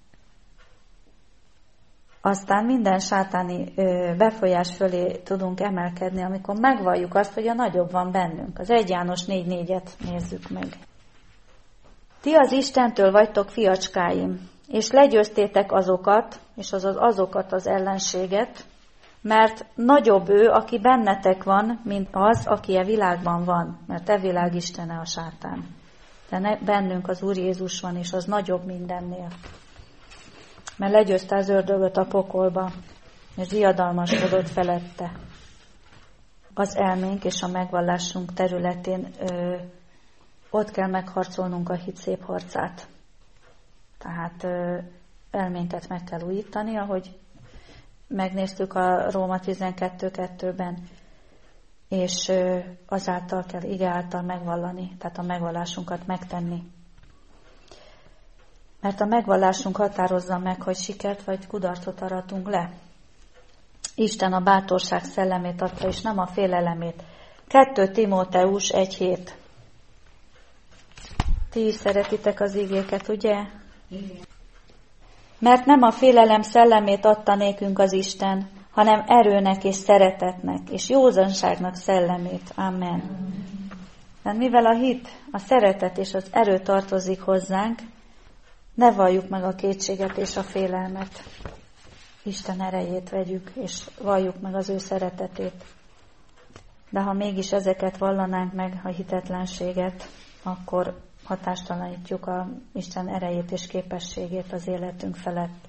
Aztán minden sátáni befolyás fölé tudunk emelkedni, amikor megvalljuk azt, hogy a nagyobb van bennünk. Az egy János négy négyet nézzük meg. Ti az Istentől vagytok fiacskáim, és legyőztétek azokat, és azaz azokat az ellenséget, mert nagyobb ő, aki bennetek van, mint az, aki a világban van, mert e világ istene a sátán. De ne, bennünk az Úr Jézus van, és az nagyobb mindennél. Mert legyőzte az ördögöt a pokolba, és diadalmaskodott felette. Az elménk és a megvallásunk területén ö, ott kell megharcolnunk a hit szép harcát. Tehát ö, elménket meg kell újítani, ahogy megnéztük a Róma tizenkettő kettőben, és ö, azáltal kell ige által megvallani, tehát a megvallásunkat megtenni. Mert a megvallásunk határozza meg, hogy sikert vagy kudarcot aratunk le. Isten a bátorság szellemét adta, és nem a félelemét. kettő Timóteus egy hét. Ti is szeretitek az igéket, ugye? Igen. Mert nem a félelem szellemét adta nékünk az Isten, hanem erőnek és szeretetnek, és józanságnak szellemét. Amen. Mert mivel a hit, a szeretet és az erő tartozik hozzánk, ne valljuk meg a kétséget és a félelmet. Isten erejét vegyük, és valljuk meg az ő szeretetét. De ha mégis ezeket vallanánk meg, a hitetlenséget, akkor hatástalanítjuk a Isten erejét és képességét az életünk felett.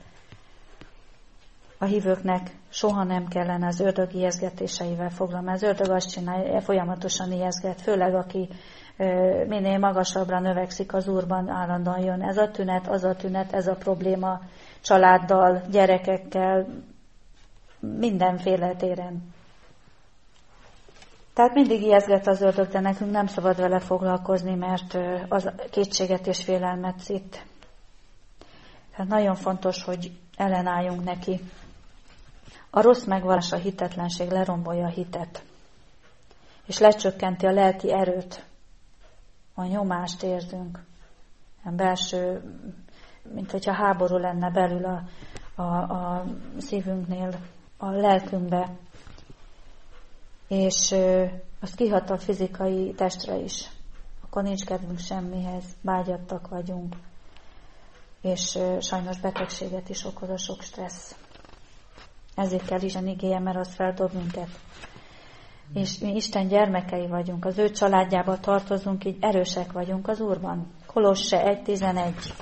A hívőknek soha nem kellene az ördög ijesztgetéseivel foglalkozni. Az ördög azt csinálja, folyamatosan ijesztget, főleg aki minél magasabbra növekszik az Úrban, állandóan jön. Ez a tünet, az a tünet, ez a probléma családdal, gyerekekkel, mindenféle téren. Tehát mindig ijesztget az ördög, de nekünk nem szabad vele foglalkozni, mert az kétséget és félelmet szít. Tehát nagyon fontos, hogy ellenálljunk neki. A rossz megvallás, a hitetlenség lerombolja a hitet, és lecsökkenti a lelki erőt. A nyomást érzünk, a belső, mint hogyha háború lenne belül a, a, a szívünknél, a lelkünkbe, és az kihat a fizikai testre is. Akkor nincs kedvünk semmihez, vágyattak vagyunk, és sajnos betegséget is okoz a sok stressz. Ezért kell Isten igéje, mert az feldob minket. És mi Isten gyermekei vagyunk, az ő családjába tartozunk, így erősek vagyunk az Úrban. Kolosse egy tizenegy.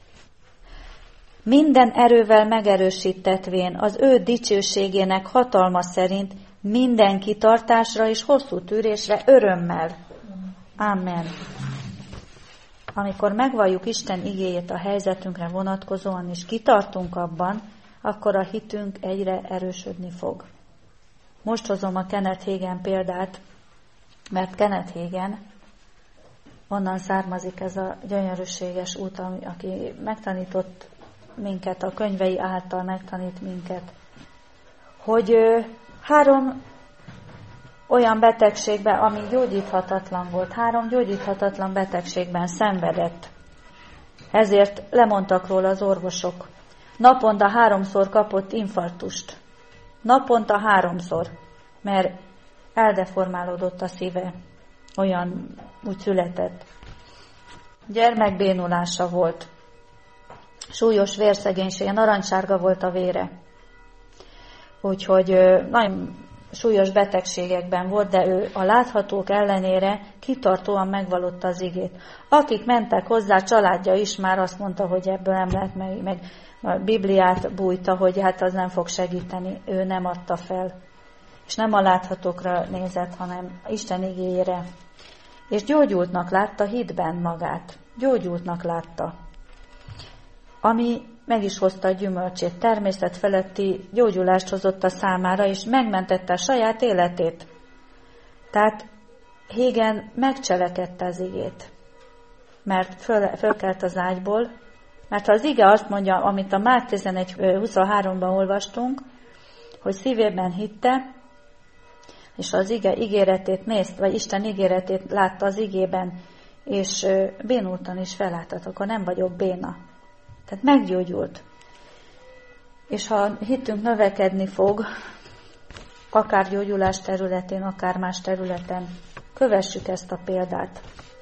Minden erővel megerősítetvén az ő dicsőségének hatalma szerint minden kitartásra és hosszú tűrésre örömmel. Amen. Amikor megvalljuk Isten igéjét a helyzetünkre vonatkozóan, és kitartunk abban, akkor a hitünk egyre erősödni fog. Most hozom a Kenneth Hagin példát, mert Kenneth Hagin, onnan származik ez a gyönyörűséges út, aki megtanított minket, a könyvei által megtanít minket, hogy három olyan betegségben, ami gyógyíthatatlan volt, három gyógyíthatatlan betegségben szenvedett. Ezért lemondtak róla az orvosok. Naponta háromszor kapott infarktust. Naponta háromszor, mert eldeformálódott a szíve, olyan úgy született. Gyermekbénulása volt, súlyos vérszegénysége, narancssárga volt a vére. Úgyhogy nagyon súlyos betegségekben volt, de ő a láthatók ellenére kitartóan megvallotta az igét. Akik mentek hozzá, családja is már azt mondta, hogy ebből nem lehet meg, meg a Bibliát bújta, hogy hát az nem fog segíteni. Ő nem adta fel. És nem a láthatókra nézett, hanem Isten igéjére. És gyógyultnak látta hitben magát. Gyógyultnak látta. Ami meg is hozta a gyümölcsét. Természet feletti gyógyulást hozott a számára, és megmentette a saját életét. Tehát Hagin megcselekedte az igét. Mert föl, fölkelt az ágyból, mert ha az ige azt mondja, amit a Márk tizenegy huszonháromban olvastunk, hogy szívében hitte, és az ige ígéretét nézte, vagy Isten ígéretét látta az igében, és bénultan is felállt, akkor nem vagyok béna. Tehát meggyógyult. És ha hitünk növekedni fog, akár gyógyulás területén, akár más területen, kövessük ezt a példát.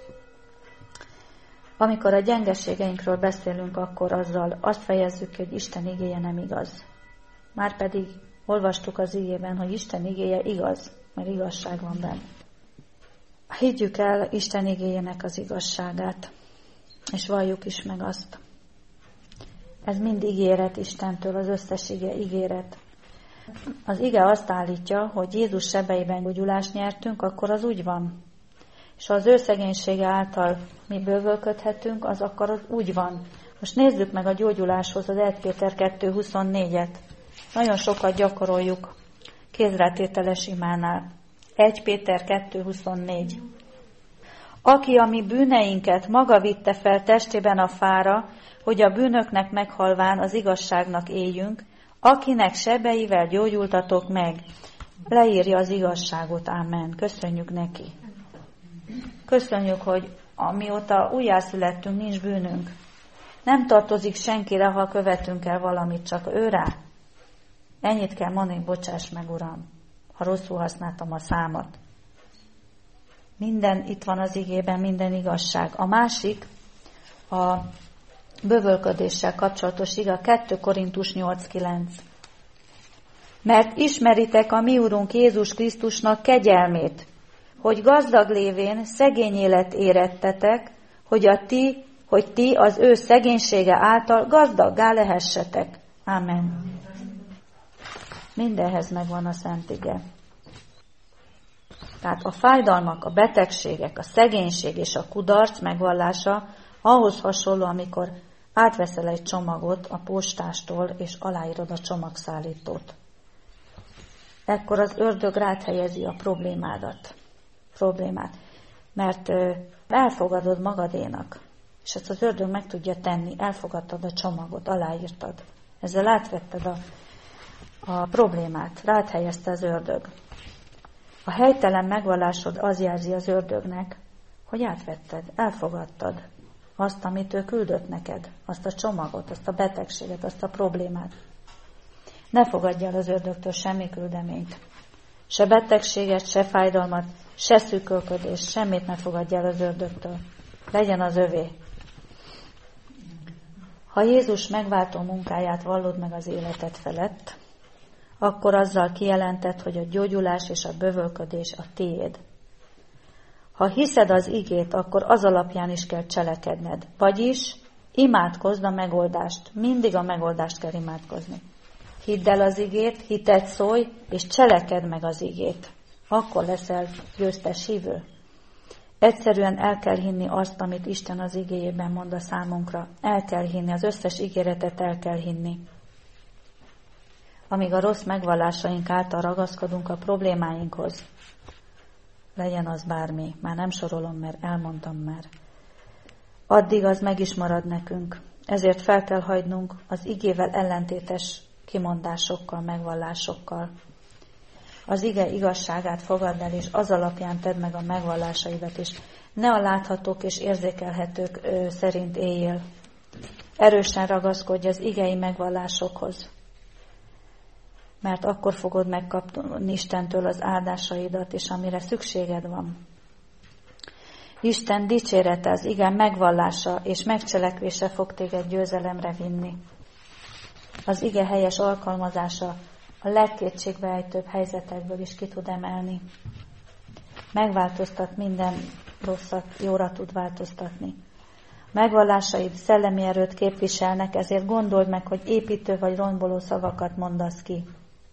Amikor a gyengeségeinkről beszélünk, akkor azzal azt fejezzük ki, hogy Isten igéje nem igaz. Márpedig olvastuk az igében, hogy Isten igéje igaz, mert igazság van benne. Higgyük el Isten igéjének az igazságát, és valljuk is meg azt. Ez mind ígéret Istentől, az összes ige ígéret. Az ige azt állítja, hogy Jézus sebeiben gyógyulást nyertünk, akkor az úgy van. És ha az ő szegénysége által mi bővölködhetünk, az akkor az úgy van. Most nézzük meg a gyógyuláshoz az első Péter kettő huszonnégyet. Nagyon sokat gyakoroljuk kézrátételes imánál. első Péter kettő huszonnégy. Aki a mi bűneinket maga vitte fel testében a fára, hogy a bűnöknek meghalván az igazságnak éljünk, akinek sebeivel gyógyultatok meg. Leírja az igazságot, ámen. Köszönjük neki. Köszönjük, hogy amióta újjászülettünk, nincs bűnünk. Nem tartozik senkire, ha követünk el valamit, csak őrá. Ennyit kell mondani, bocsáss meg, Uram, ha rosszul használtam a számot. Minden itt van az igében, minden igazság. A másik, a bővölködéssel kapcsolatos ige, a kettő Korintus nyolc kilenc. Mert ismeritek a mi Urunk Jézus Krisztusnak kegyelmét, hogy gazdag lévén szegény élet érettetek, hogy, a ti, hogy ti az ő szegénysége által gazdaggá lehessetek. Amen. Mindenhez megvan a szent ige. Tehát a fájdalmak, a betegségek, a szegénység és a kudarc megvallása ahhoz hasonló, amikor átveszel egy csomagot a postástól, és aláírod a csomagszállítót. Ekkor az ördög rád helyezi a problémádat. problémát. Mert elfogadod magadénak, és ezt az ördög meg tudja tenni, elfogadtad a csomagot, aláírtad. Ezzel átvetted a, a problémát, rád helyezte az ördög. A helytelen megvallásod az jelzi az ördögnek, hogy átvetted, elfogadtad azt, amit ő küldött neked, azt a csomagot, azt a betegséget, azt a problémát. Ne fogadj el az ördögtől semmi küldeményt. Se betegséget, se fájdalmat, se szűkölködést, semmit ne fogadj el az ördögtől. Legyen az övé. Ha Jézus megváltó munkáját vallod meg az életed felett, akkor azzal kijelented, hogy a gyógyulás és a bővölködés a tiéd. Ha hiszed az igét, akkor az alapján is kell cselekedned. Vagyis imádkozd a megoldást. Mindig a megoldást kell imádkozni. Hidd el az igét, hited szólj, és cselekedd meg az igét. Akkor leszel győztes hívő. Egyszerűen el kell hinni azt, amit Isten az igéjében mond a számunkra. El kell hinni, az összes ígéretet el kell hinni. Amíg a rossz megvallásaink által ragaszkodunk a problémáinkhoz, legyen az bármi, már nem sorolom, mert elmondtam már, addig az meg is marad nekünk. Ezért fel kell hagynunk az igével ellentétes kimondásokkal, megvallásokkal. Az ige igazságát fogadd el, és az alapján tedd meg a megvallásaidat is. Ne a láthatók és érzékelhetők ö, szerint éljél. Erősen ragaszkodj az igei megvallásokhoz, mert akkor fogod megkapni Istentől az áldásaidat, és amire szükséged van. Isten dicsérete, az ige megvallása és megcselekvése fog téged győzelemre vinni. Az ige helyes alkalmazása a legkétségbeejtőbb helyzetekből is ki tud emelni. Megváltoztat minden rosszat, jóra tud változtatni. Megvallásaid szellemi erőt képviselnek, ezért gondold meg, hogy építő vagy romboló szavakat mondasz ki.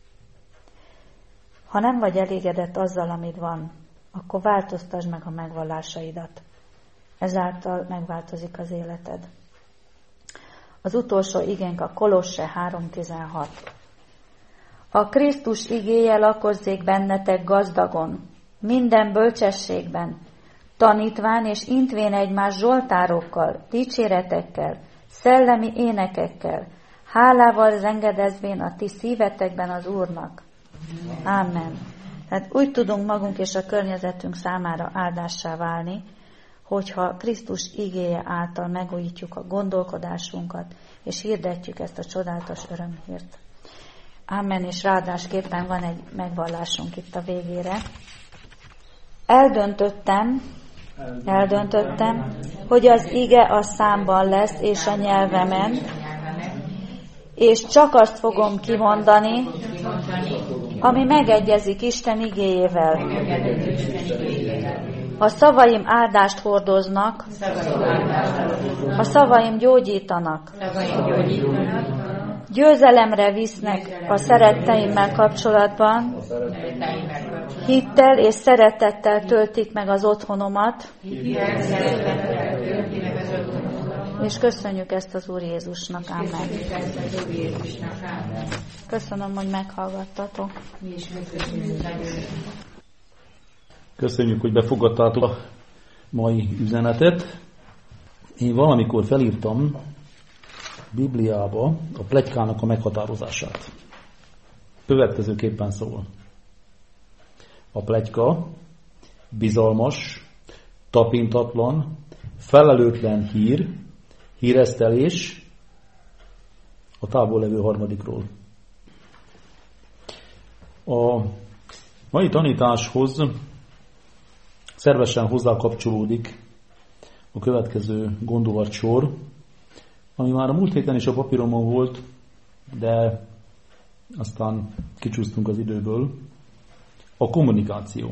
Ha nem vagy elégedett azzal, amit van, akkor változtasd meg a megvallásaidat. Ezáltal megváltozik az életed. Az utolsó igénk a Kolosse három tizenhat. A Krisztus igéje lakozzék bennetek gazdagon, minden bölcsességben, tanítván és intvén egymás zsoltárokkal, dicséretekkel, szellemi énekekkel, hálával zengedezvén a ti szívetekben az Úrnak. Amen. Tehát úgy tudunk magunk és a környezetünk számára áldássá válni, hogyha Krisztus igéje által megújítjuk a gondolkodásunkat, és hirdetjük ezt a csodálatos örömhírt. Amen, és ráadásképpen van egy megvallásunk itt a végére. Eldöntöttem, eldöntöttem, hogy az ige a számban lesz, és a nyelvemen, és csak azt fogom kimondani, ami megegyezik Isten igéjével. A szavaim áldást hordoznak, a szavaim gyógyítanak, győzelemre visznek a szeretteimmel kapcsolatban, hittel és szeretettel töltik meg az otthonomat, és köszönjük ezt az Úr Jézusnak. Amen. Köszönöm, hogy meghallgattatok. Köszönjük, hogy befogadtátok a mai üzenetet. Én valamikor felírtam Bibliába a pletykának a meghatározását. Következőképpen szól. A pletyka bizalmas, tapintatlan, felelőtlen hír, híresztelés a távol levő harmadikról. A mai tanításhoz szervesen hozzá kapcsolódik a következő gondolatsor, ami már a múlt héten is a papíromon volt, de aztán kicsúsztunk az időből. A kommunikáció.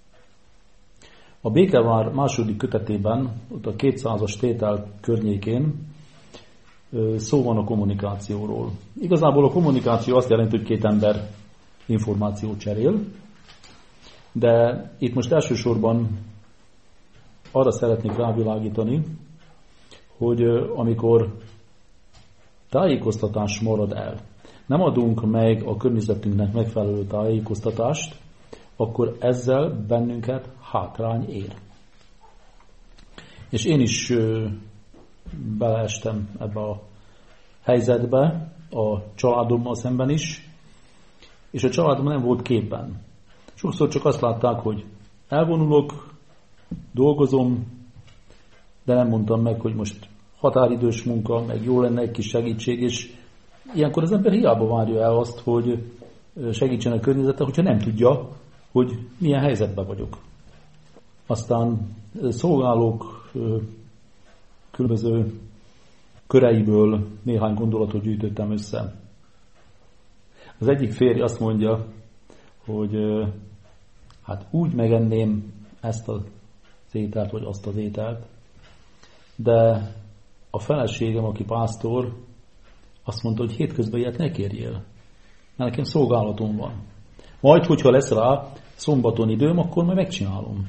A Békevár második kötetében, ott a kétszázas tétel környékén szó van a kommunikációról. Igazából a kommunikáció azt jelenti, hogy két ember információt cserél, de itt most elsősorban arra szeretnék rávilágítani, hogy amikor tájékoztatás marad el, nem adunk meg a környezetünknek megfelelő tájékoztatást, akkor ezzel bennünket hátrány ér. És én is beleestem ebbe a helyzetbe, a családommal szemben is, és a családom nem volt képben. Sokszor csak azt látták, hogy elvonulok, dolgozom, de nem mondtam meg, hogy most határidős munka, meg jó lenne egy kis segítség, és ilyenkor az ember hiába várja el azt, hogy segítsen a környezete, hogyha nem tudja, hogy milyen helyzetben vagyok. Aztán szolgálók különböző köreiből néhány gondolatot gyűjtöttem össze. Az egyik férj azt mondja, hogy hát úgy megenném ezt az ételt, vagy azt az ételt, de a feleségem, aki pásztor, azt mondta, hogy hétközben ilyet ne kérjél, mert nekem szolgálatom van. Majd, hogyha lesz rá szombaton időm, akkor majd megcsinálom.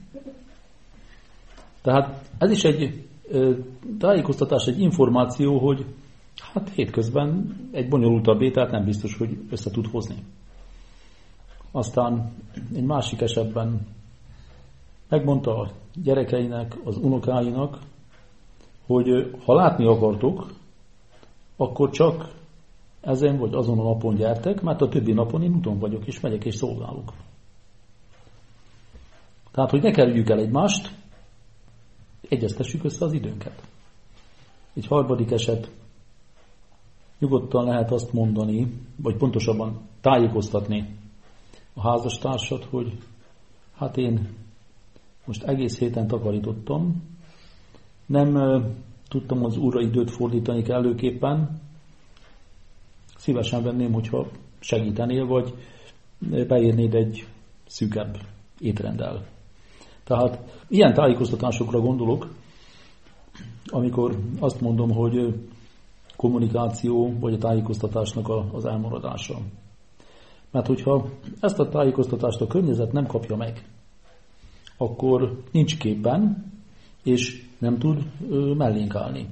Tehát ez is egy tájékoztatás, egy információ, hogy hát hétközben egy bonyolultabb ételt nem biztos, hogy össze tud hozni. Aztán egy másik esetben megmondta a gyerekeinek, az unokáinak, hogy ha látni akartok, akkor csak ezen vagy azon a napon gyertek, mert a többi napon én úton vagyok, és megyek és szolgálok. Tehát, hogy ne kerüljük el egymást, egyeztessük össze az időnket. Egy harmadik eset, nyugodtan lehet azt mondani, vagy pontosabban tájékoztatni a házastársat, hogy hát én most egész héten takarítottam, nem uh, tudtam az Úrra időt fordítani kellőképpen, szívesen venném, hogyha segítenél, vagy beírnéd egy szűkebb étrenddel. Tehát ilyen tájékoztatásokra gondolok, amikor azt mondom, hogy kommunikáció, vagy a tájékoztatásnak az elmaradása. Mert hogyha ezt a tájékoztatást a környezet nem kapja meg, akkor nincs képben, és nem tud mellénk állni.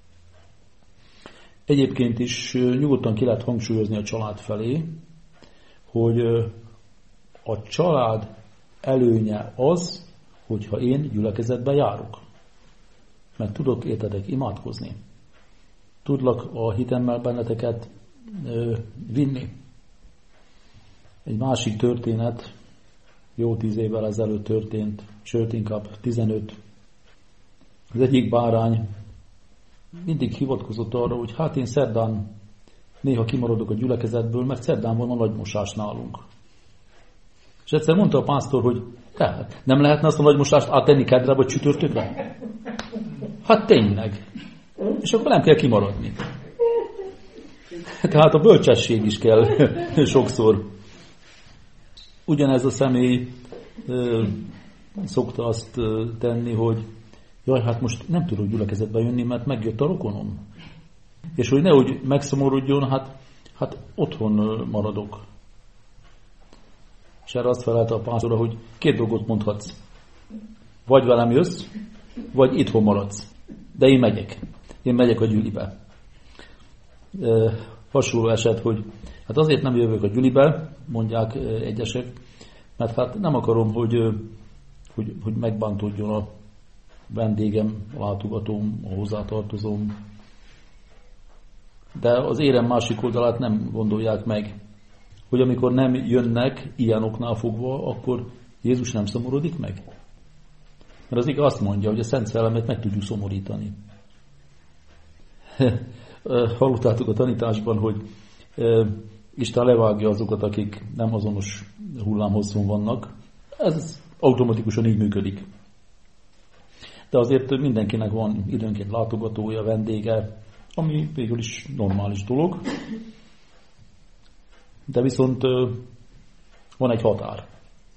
Egyébként is nyugodtan ki lehet hangsúlyozni a család felé, hogy a család előnye az, hogyha én gyülekezetbe járok. Mert tudok értetek imádkozni. Tudlak a hitemmel benneteket ö, vinni. Egy másik történet jó tíz évvel ezelőtt történt, sőt inkább tizenöt. Az egyik bárány mindig hivatkozott arra, hogy hát én szerdán néha kimaradok a gyülekezetből, mert szerdán van a nagymosás nálunk. És egyszer mondta a pásztor, hogy tehát nem lehetne azt a nagymosást áttenni kedre vagy csütörtökre? Hát tényleg. És akkor nem kell kimaradni. Tehát a bölcsesség is kell sokszor. Ugyanez a személy ö, szokta azt ö, tenni, hogy jaj, hát most nem tudok gyülekezetbe jönni, mert megjött a rokonom. És hogy nehogy megszomorodjon, hát, hát otthon maradok. És erre azt felelte a pásztorra, hogy két dolgot mondhatsz. Vagy velem jössz, vagy itthon maradsz. De én megyek. Én megyek a gyülibe. E, hasonló eset, hogy hát azért nem jövök a gyülibe, mondják egyesek, mert hát nem akarom, hogy, hogy, hogy megbántódjon a vendégem, a látogatóm, a hozzátartozóm. De az érem másik oldalát nem gondolják meg, hogy amikor nem jönnek ilyen oknál fogva, akkor Jézus nem szomorodik meg. Mert az igaz azt mondja, hogy a Szent Szellemet meg tudjuk szomorítani. Hallottátok a tanításban, hogy Isten levágja azokat, akik nem azonos hullámhosszon vannak. Ez automatikusan így működik. De azért mindenkinek van időnként látogatója, vendége, ami végül is normális dolog. De viszont van egy határ.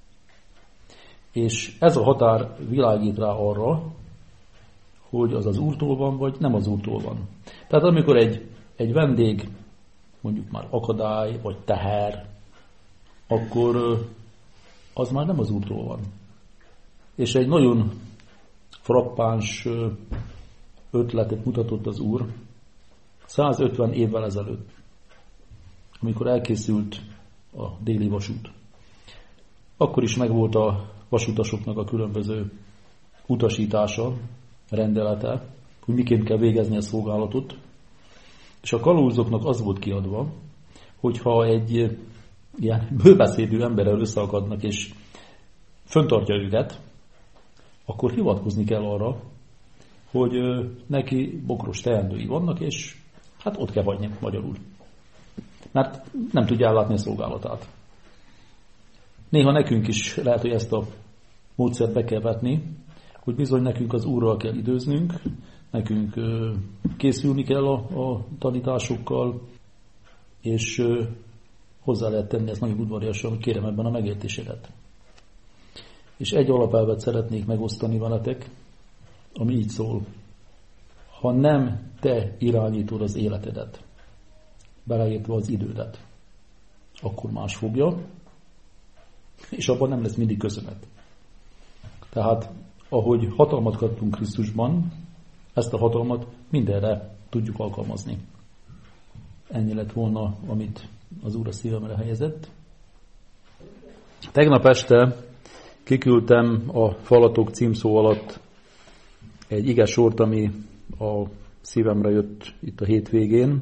És ez a határ világít rá arra, hogy az az Úrtól van, vagy nem az Úrtól van. Tehát amikor egy, egy vendég, mondjuk már akadály, vagy teher, akkor az már nem az Úrtól van. És egy nagyon frappáns ötletet mutatott az Úr százötven évvel ezelőtt, amikor elkészült a déli vasút. Akkor is megvolt a vasutasoknak a különböző utasítása, rendelete, hogy miként kell végezni a szolgálatot. És a kalózoknak az volt kiadva, hogyha egy ilyen bőbeszédű emberrel összeakadnak és föntartja őket, akkor hivatkozni kell arra, hogy neki bokros teendői vannak, és hát ott kell hagyni magyarul. Mert nem tudja ellátni a szolgálatát. Néha nekünk is lehet, hogy ezt a módszert be kell vetni, hogy bizony nekünk az Úrral kell időznünk, nekünk készülni kell a, a tanításokkal, és hozzá lehet tenni ezt nagyon udvariasan, hogy kérem ebben a megértésedet. És egy alapelvet szeretnék megosztani veletek, ami így szól. Ha nem te irányítod az életedet, beleértve az idődet, akkor más fogja, és abban nem lesz mindig köszönet. Tehát, ahogy hatalmat kaptunk Krisztusban, ezt a hatalmat mindenre tudjuk alkalmazni. Ennyi lett volna, amit az Úr a szívemre helyezett. Tegnap este kiküldtem a Falatok címszó alatt egy ige sort, ami a szívemre jött itt a hétvégén.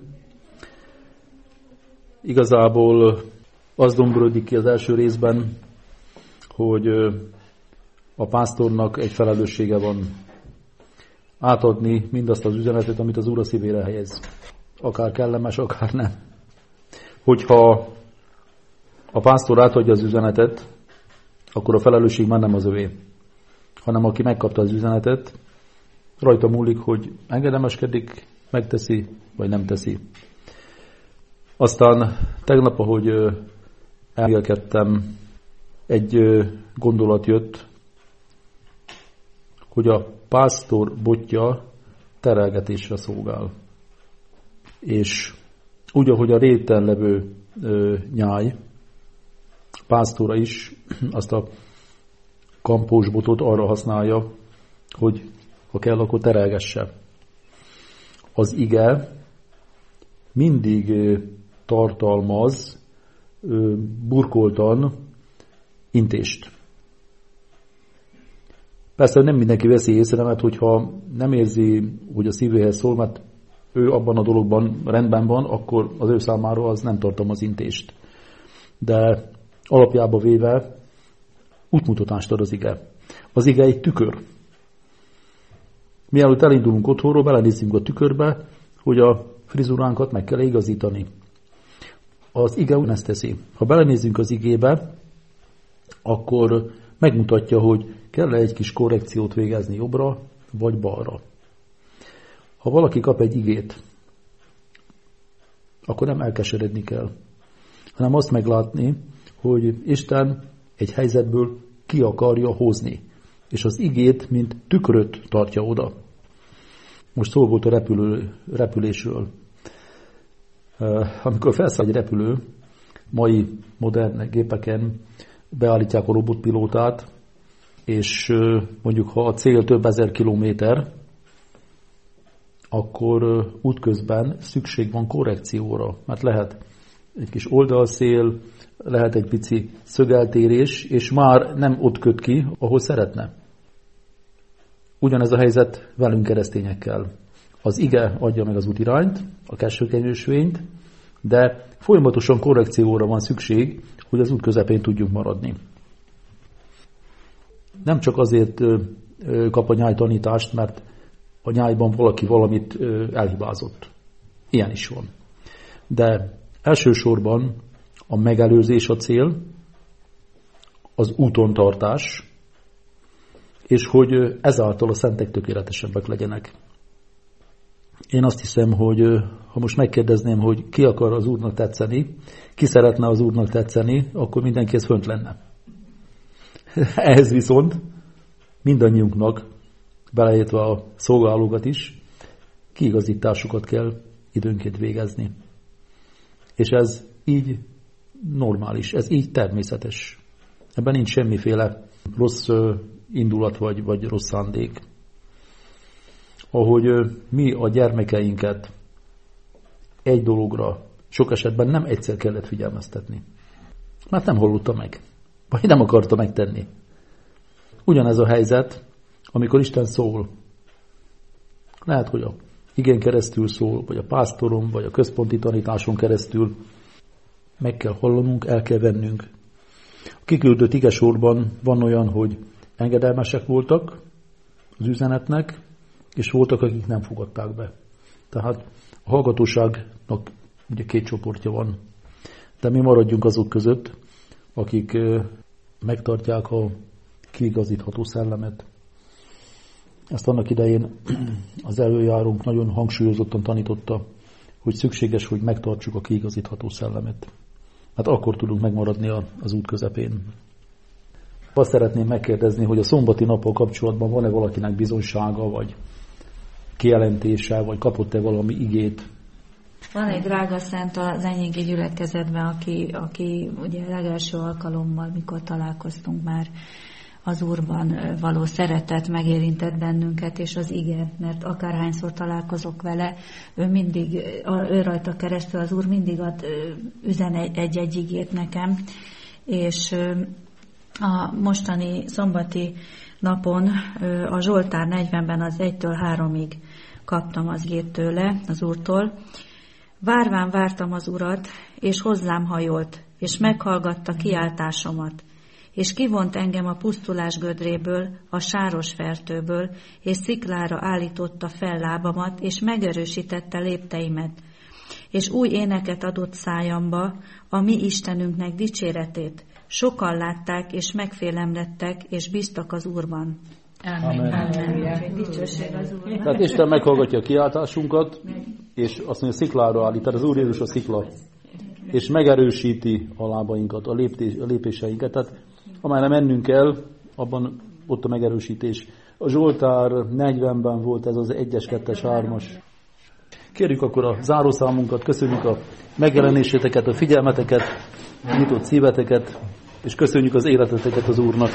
Igazából az domborúdik ki az első részben, hogy a pásztornak egy felelőssége van átadni mindazt az üzenetet, amit az Úr a szívére helyez. Akár kellemes, akár nem. Hogyha a pásztor átadja az üzenetet, akkor a felelősség már nem az övé, hanem aki megkapta az üzenetet, rajta múlik, hogy engedelmeskedik, megteszi, vagy nem teszi. Aztán tegnap, ahogy elmélkedtem, egy gondolat jött, hogy a pásztor botja terelgetésre szolgál. És úgy, ahogy a réten levő nyáj, pásztora is azt a kampós botot arra használja, hogy ha kell, akkor terelgesse. Az ige mindig tartalmaz burkoltan intést. Persze nem mindenki veszi észre, mert hogyha nem érzi, hogy a szívéhez szól, mert ő abban a dologban rendben van, akkor az ő számára az nem tartalmaz intést. De alapjába véve útmutatást ad az ige. Az ige egy tükör. Mielőtt elindulunk otthonról, belenézzünk a tükörbe, hogy a frizuránkat meg kell igazítani. Az ige ezt teszi. Ha belenézzünk az igébe, akkor megmutatja, hogy kell-e egy kis korrekciót végezni jobbra vagy balra. Ha valaki kap egy igét, akkor nem elkeseredni kell, hanem azt meglátni, hogy Isten egy helyzetből ki akarja hozni, és az igét, mint tükröt tartja oda. Most szó volt a repülő, repülésről. Amikor felszáll egy repülő, mai modern gépeken beállítják a robotpilótát, és mondjuk ha a cél több ezer kilométer, akkor útközben szükség van korrekcióra, mert lehet egy kis oldalszél, lehet egy pici szögeltérés, és már nem ott köt ki, ahol szeretne. Ugyanez a helyzet velünk keresztényekkel. Az ige adja meg az útirányt, a kesőkenyősvényt, de folyamatosan korrekcióra van szükség, hogy az út közepén tudjunk maradni. Nem csak azért kap a nyáj tanítást, mert a nyájban valaki valamit elhibázott. Ilyen is van. De elsősorban a megelőzés a cél, az úton tartás, és hogy ezáltal a szentek tökéletesebbek legyenek. Én azt hiszem, hogy ha most megkérdezném, hogy ki akar az Úrnak tetszeni, ki szeretne az Úrnak tetszeni, akkor mindenki ez fönt lenne. Ehhez viszont mindannyiunknak, beleértve a szolgálókat is, kiigazításokat kell időnként végezni. És ez így normális, ez így természetes. Ebben nincs semmiféle rossz indulat vagy, vagy rossz szándék. Ahogy mi a gyermekeinket egy dologra sok esetben nem egyszer kellett figyelmeztetni. Mert nem hallotta meg, vagy nem akarta megtenni. Ugyanez a helyzet, amikor Isten szól. Lehet, hogy a igén keresztül szól, vagy a pásztoron, vagy a központi tanításon keresztül. Meg kell hallanunk, el kell vennünk. A kiküldött igesorban van olyan, hogy engedelmesek voltak az üzenetnek, és voltak, akik nem fogadták be. Tehát a hallgatóságnak ugye két csoportja van. De mi maradjunk azok között, akik megtartják a kiigazítható szellemet. Ezt annak idején az előjárónk nagyon hangsúlyozottan tanította, hogy szükséges, hogy megtartsuk a kiigazítható szellemet. Hát akkor tudunk megmaradni az út közepén. Azt szeretném megkérdezni, hogy a szombati nappal kapcsolatban van-e valakinek bizonysága, vagy kijelentése, vagy kapott-e valami igét? Van egy drága szent az enyénki gyülekezetben, aki, aki ugye legelső alkalommal, mikor találkoztunk már, az Úrban való szeretet megérintett bennünket, és az ige, mert akárhányszor találkozok vele, ő mindig, ő rajta keresztül az Úr mindig ad, üzen egy-egy igét nekem, és a mostani szombati napon a Zsoltár negyvenben az egytől háromig kaptam az igét tőle, az Úrtól. Várván vártam az Urat, és hozzám hajolt, és meghallgatta kiáltásomat, és kivont engem a pusztulás gödréből, a sáros fertőből, és sziklára állította fel lábamat, és megerősítette lépteimet, és új éneket adott szájamba, a mi Istenünknek dicséretét. Sokan látták, és megfélemlettek, és bíztak az Úrban. Amen. Amen. Dicsőség az Úrnak. Tehát Isten meghallgatja a kiáltásunkat, és azt mondja, sziklára állít, tehát az Úr Jézus a szikla, és megerősíti a lábainkat, a, léptés, a lépéseinket. Tehát amelyre mennünk kell, abban ott a megerősítés. A Zsoltár negyvenben volt ez az egyes, kettes, hármas. Kérjük akkor a zárószámunkat, köszönjük a megjelenéséteket, a figyelmeteket, a nyitott szíveteket, és köszönjük az életeteket az Úrnak.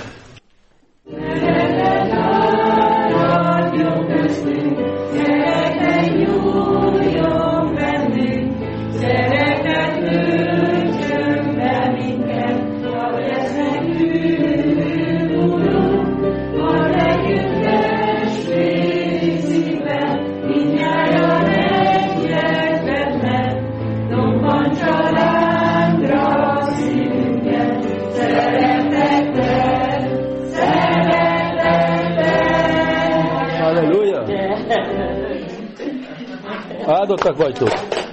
Családra szívünket, szeretettel áldottak vagytok.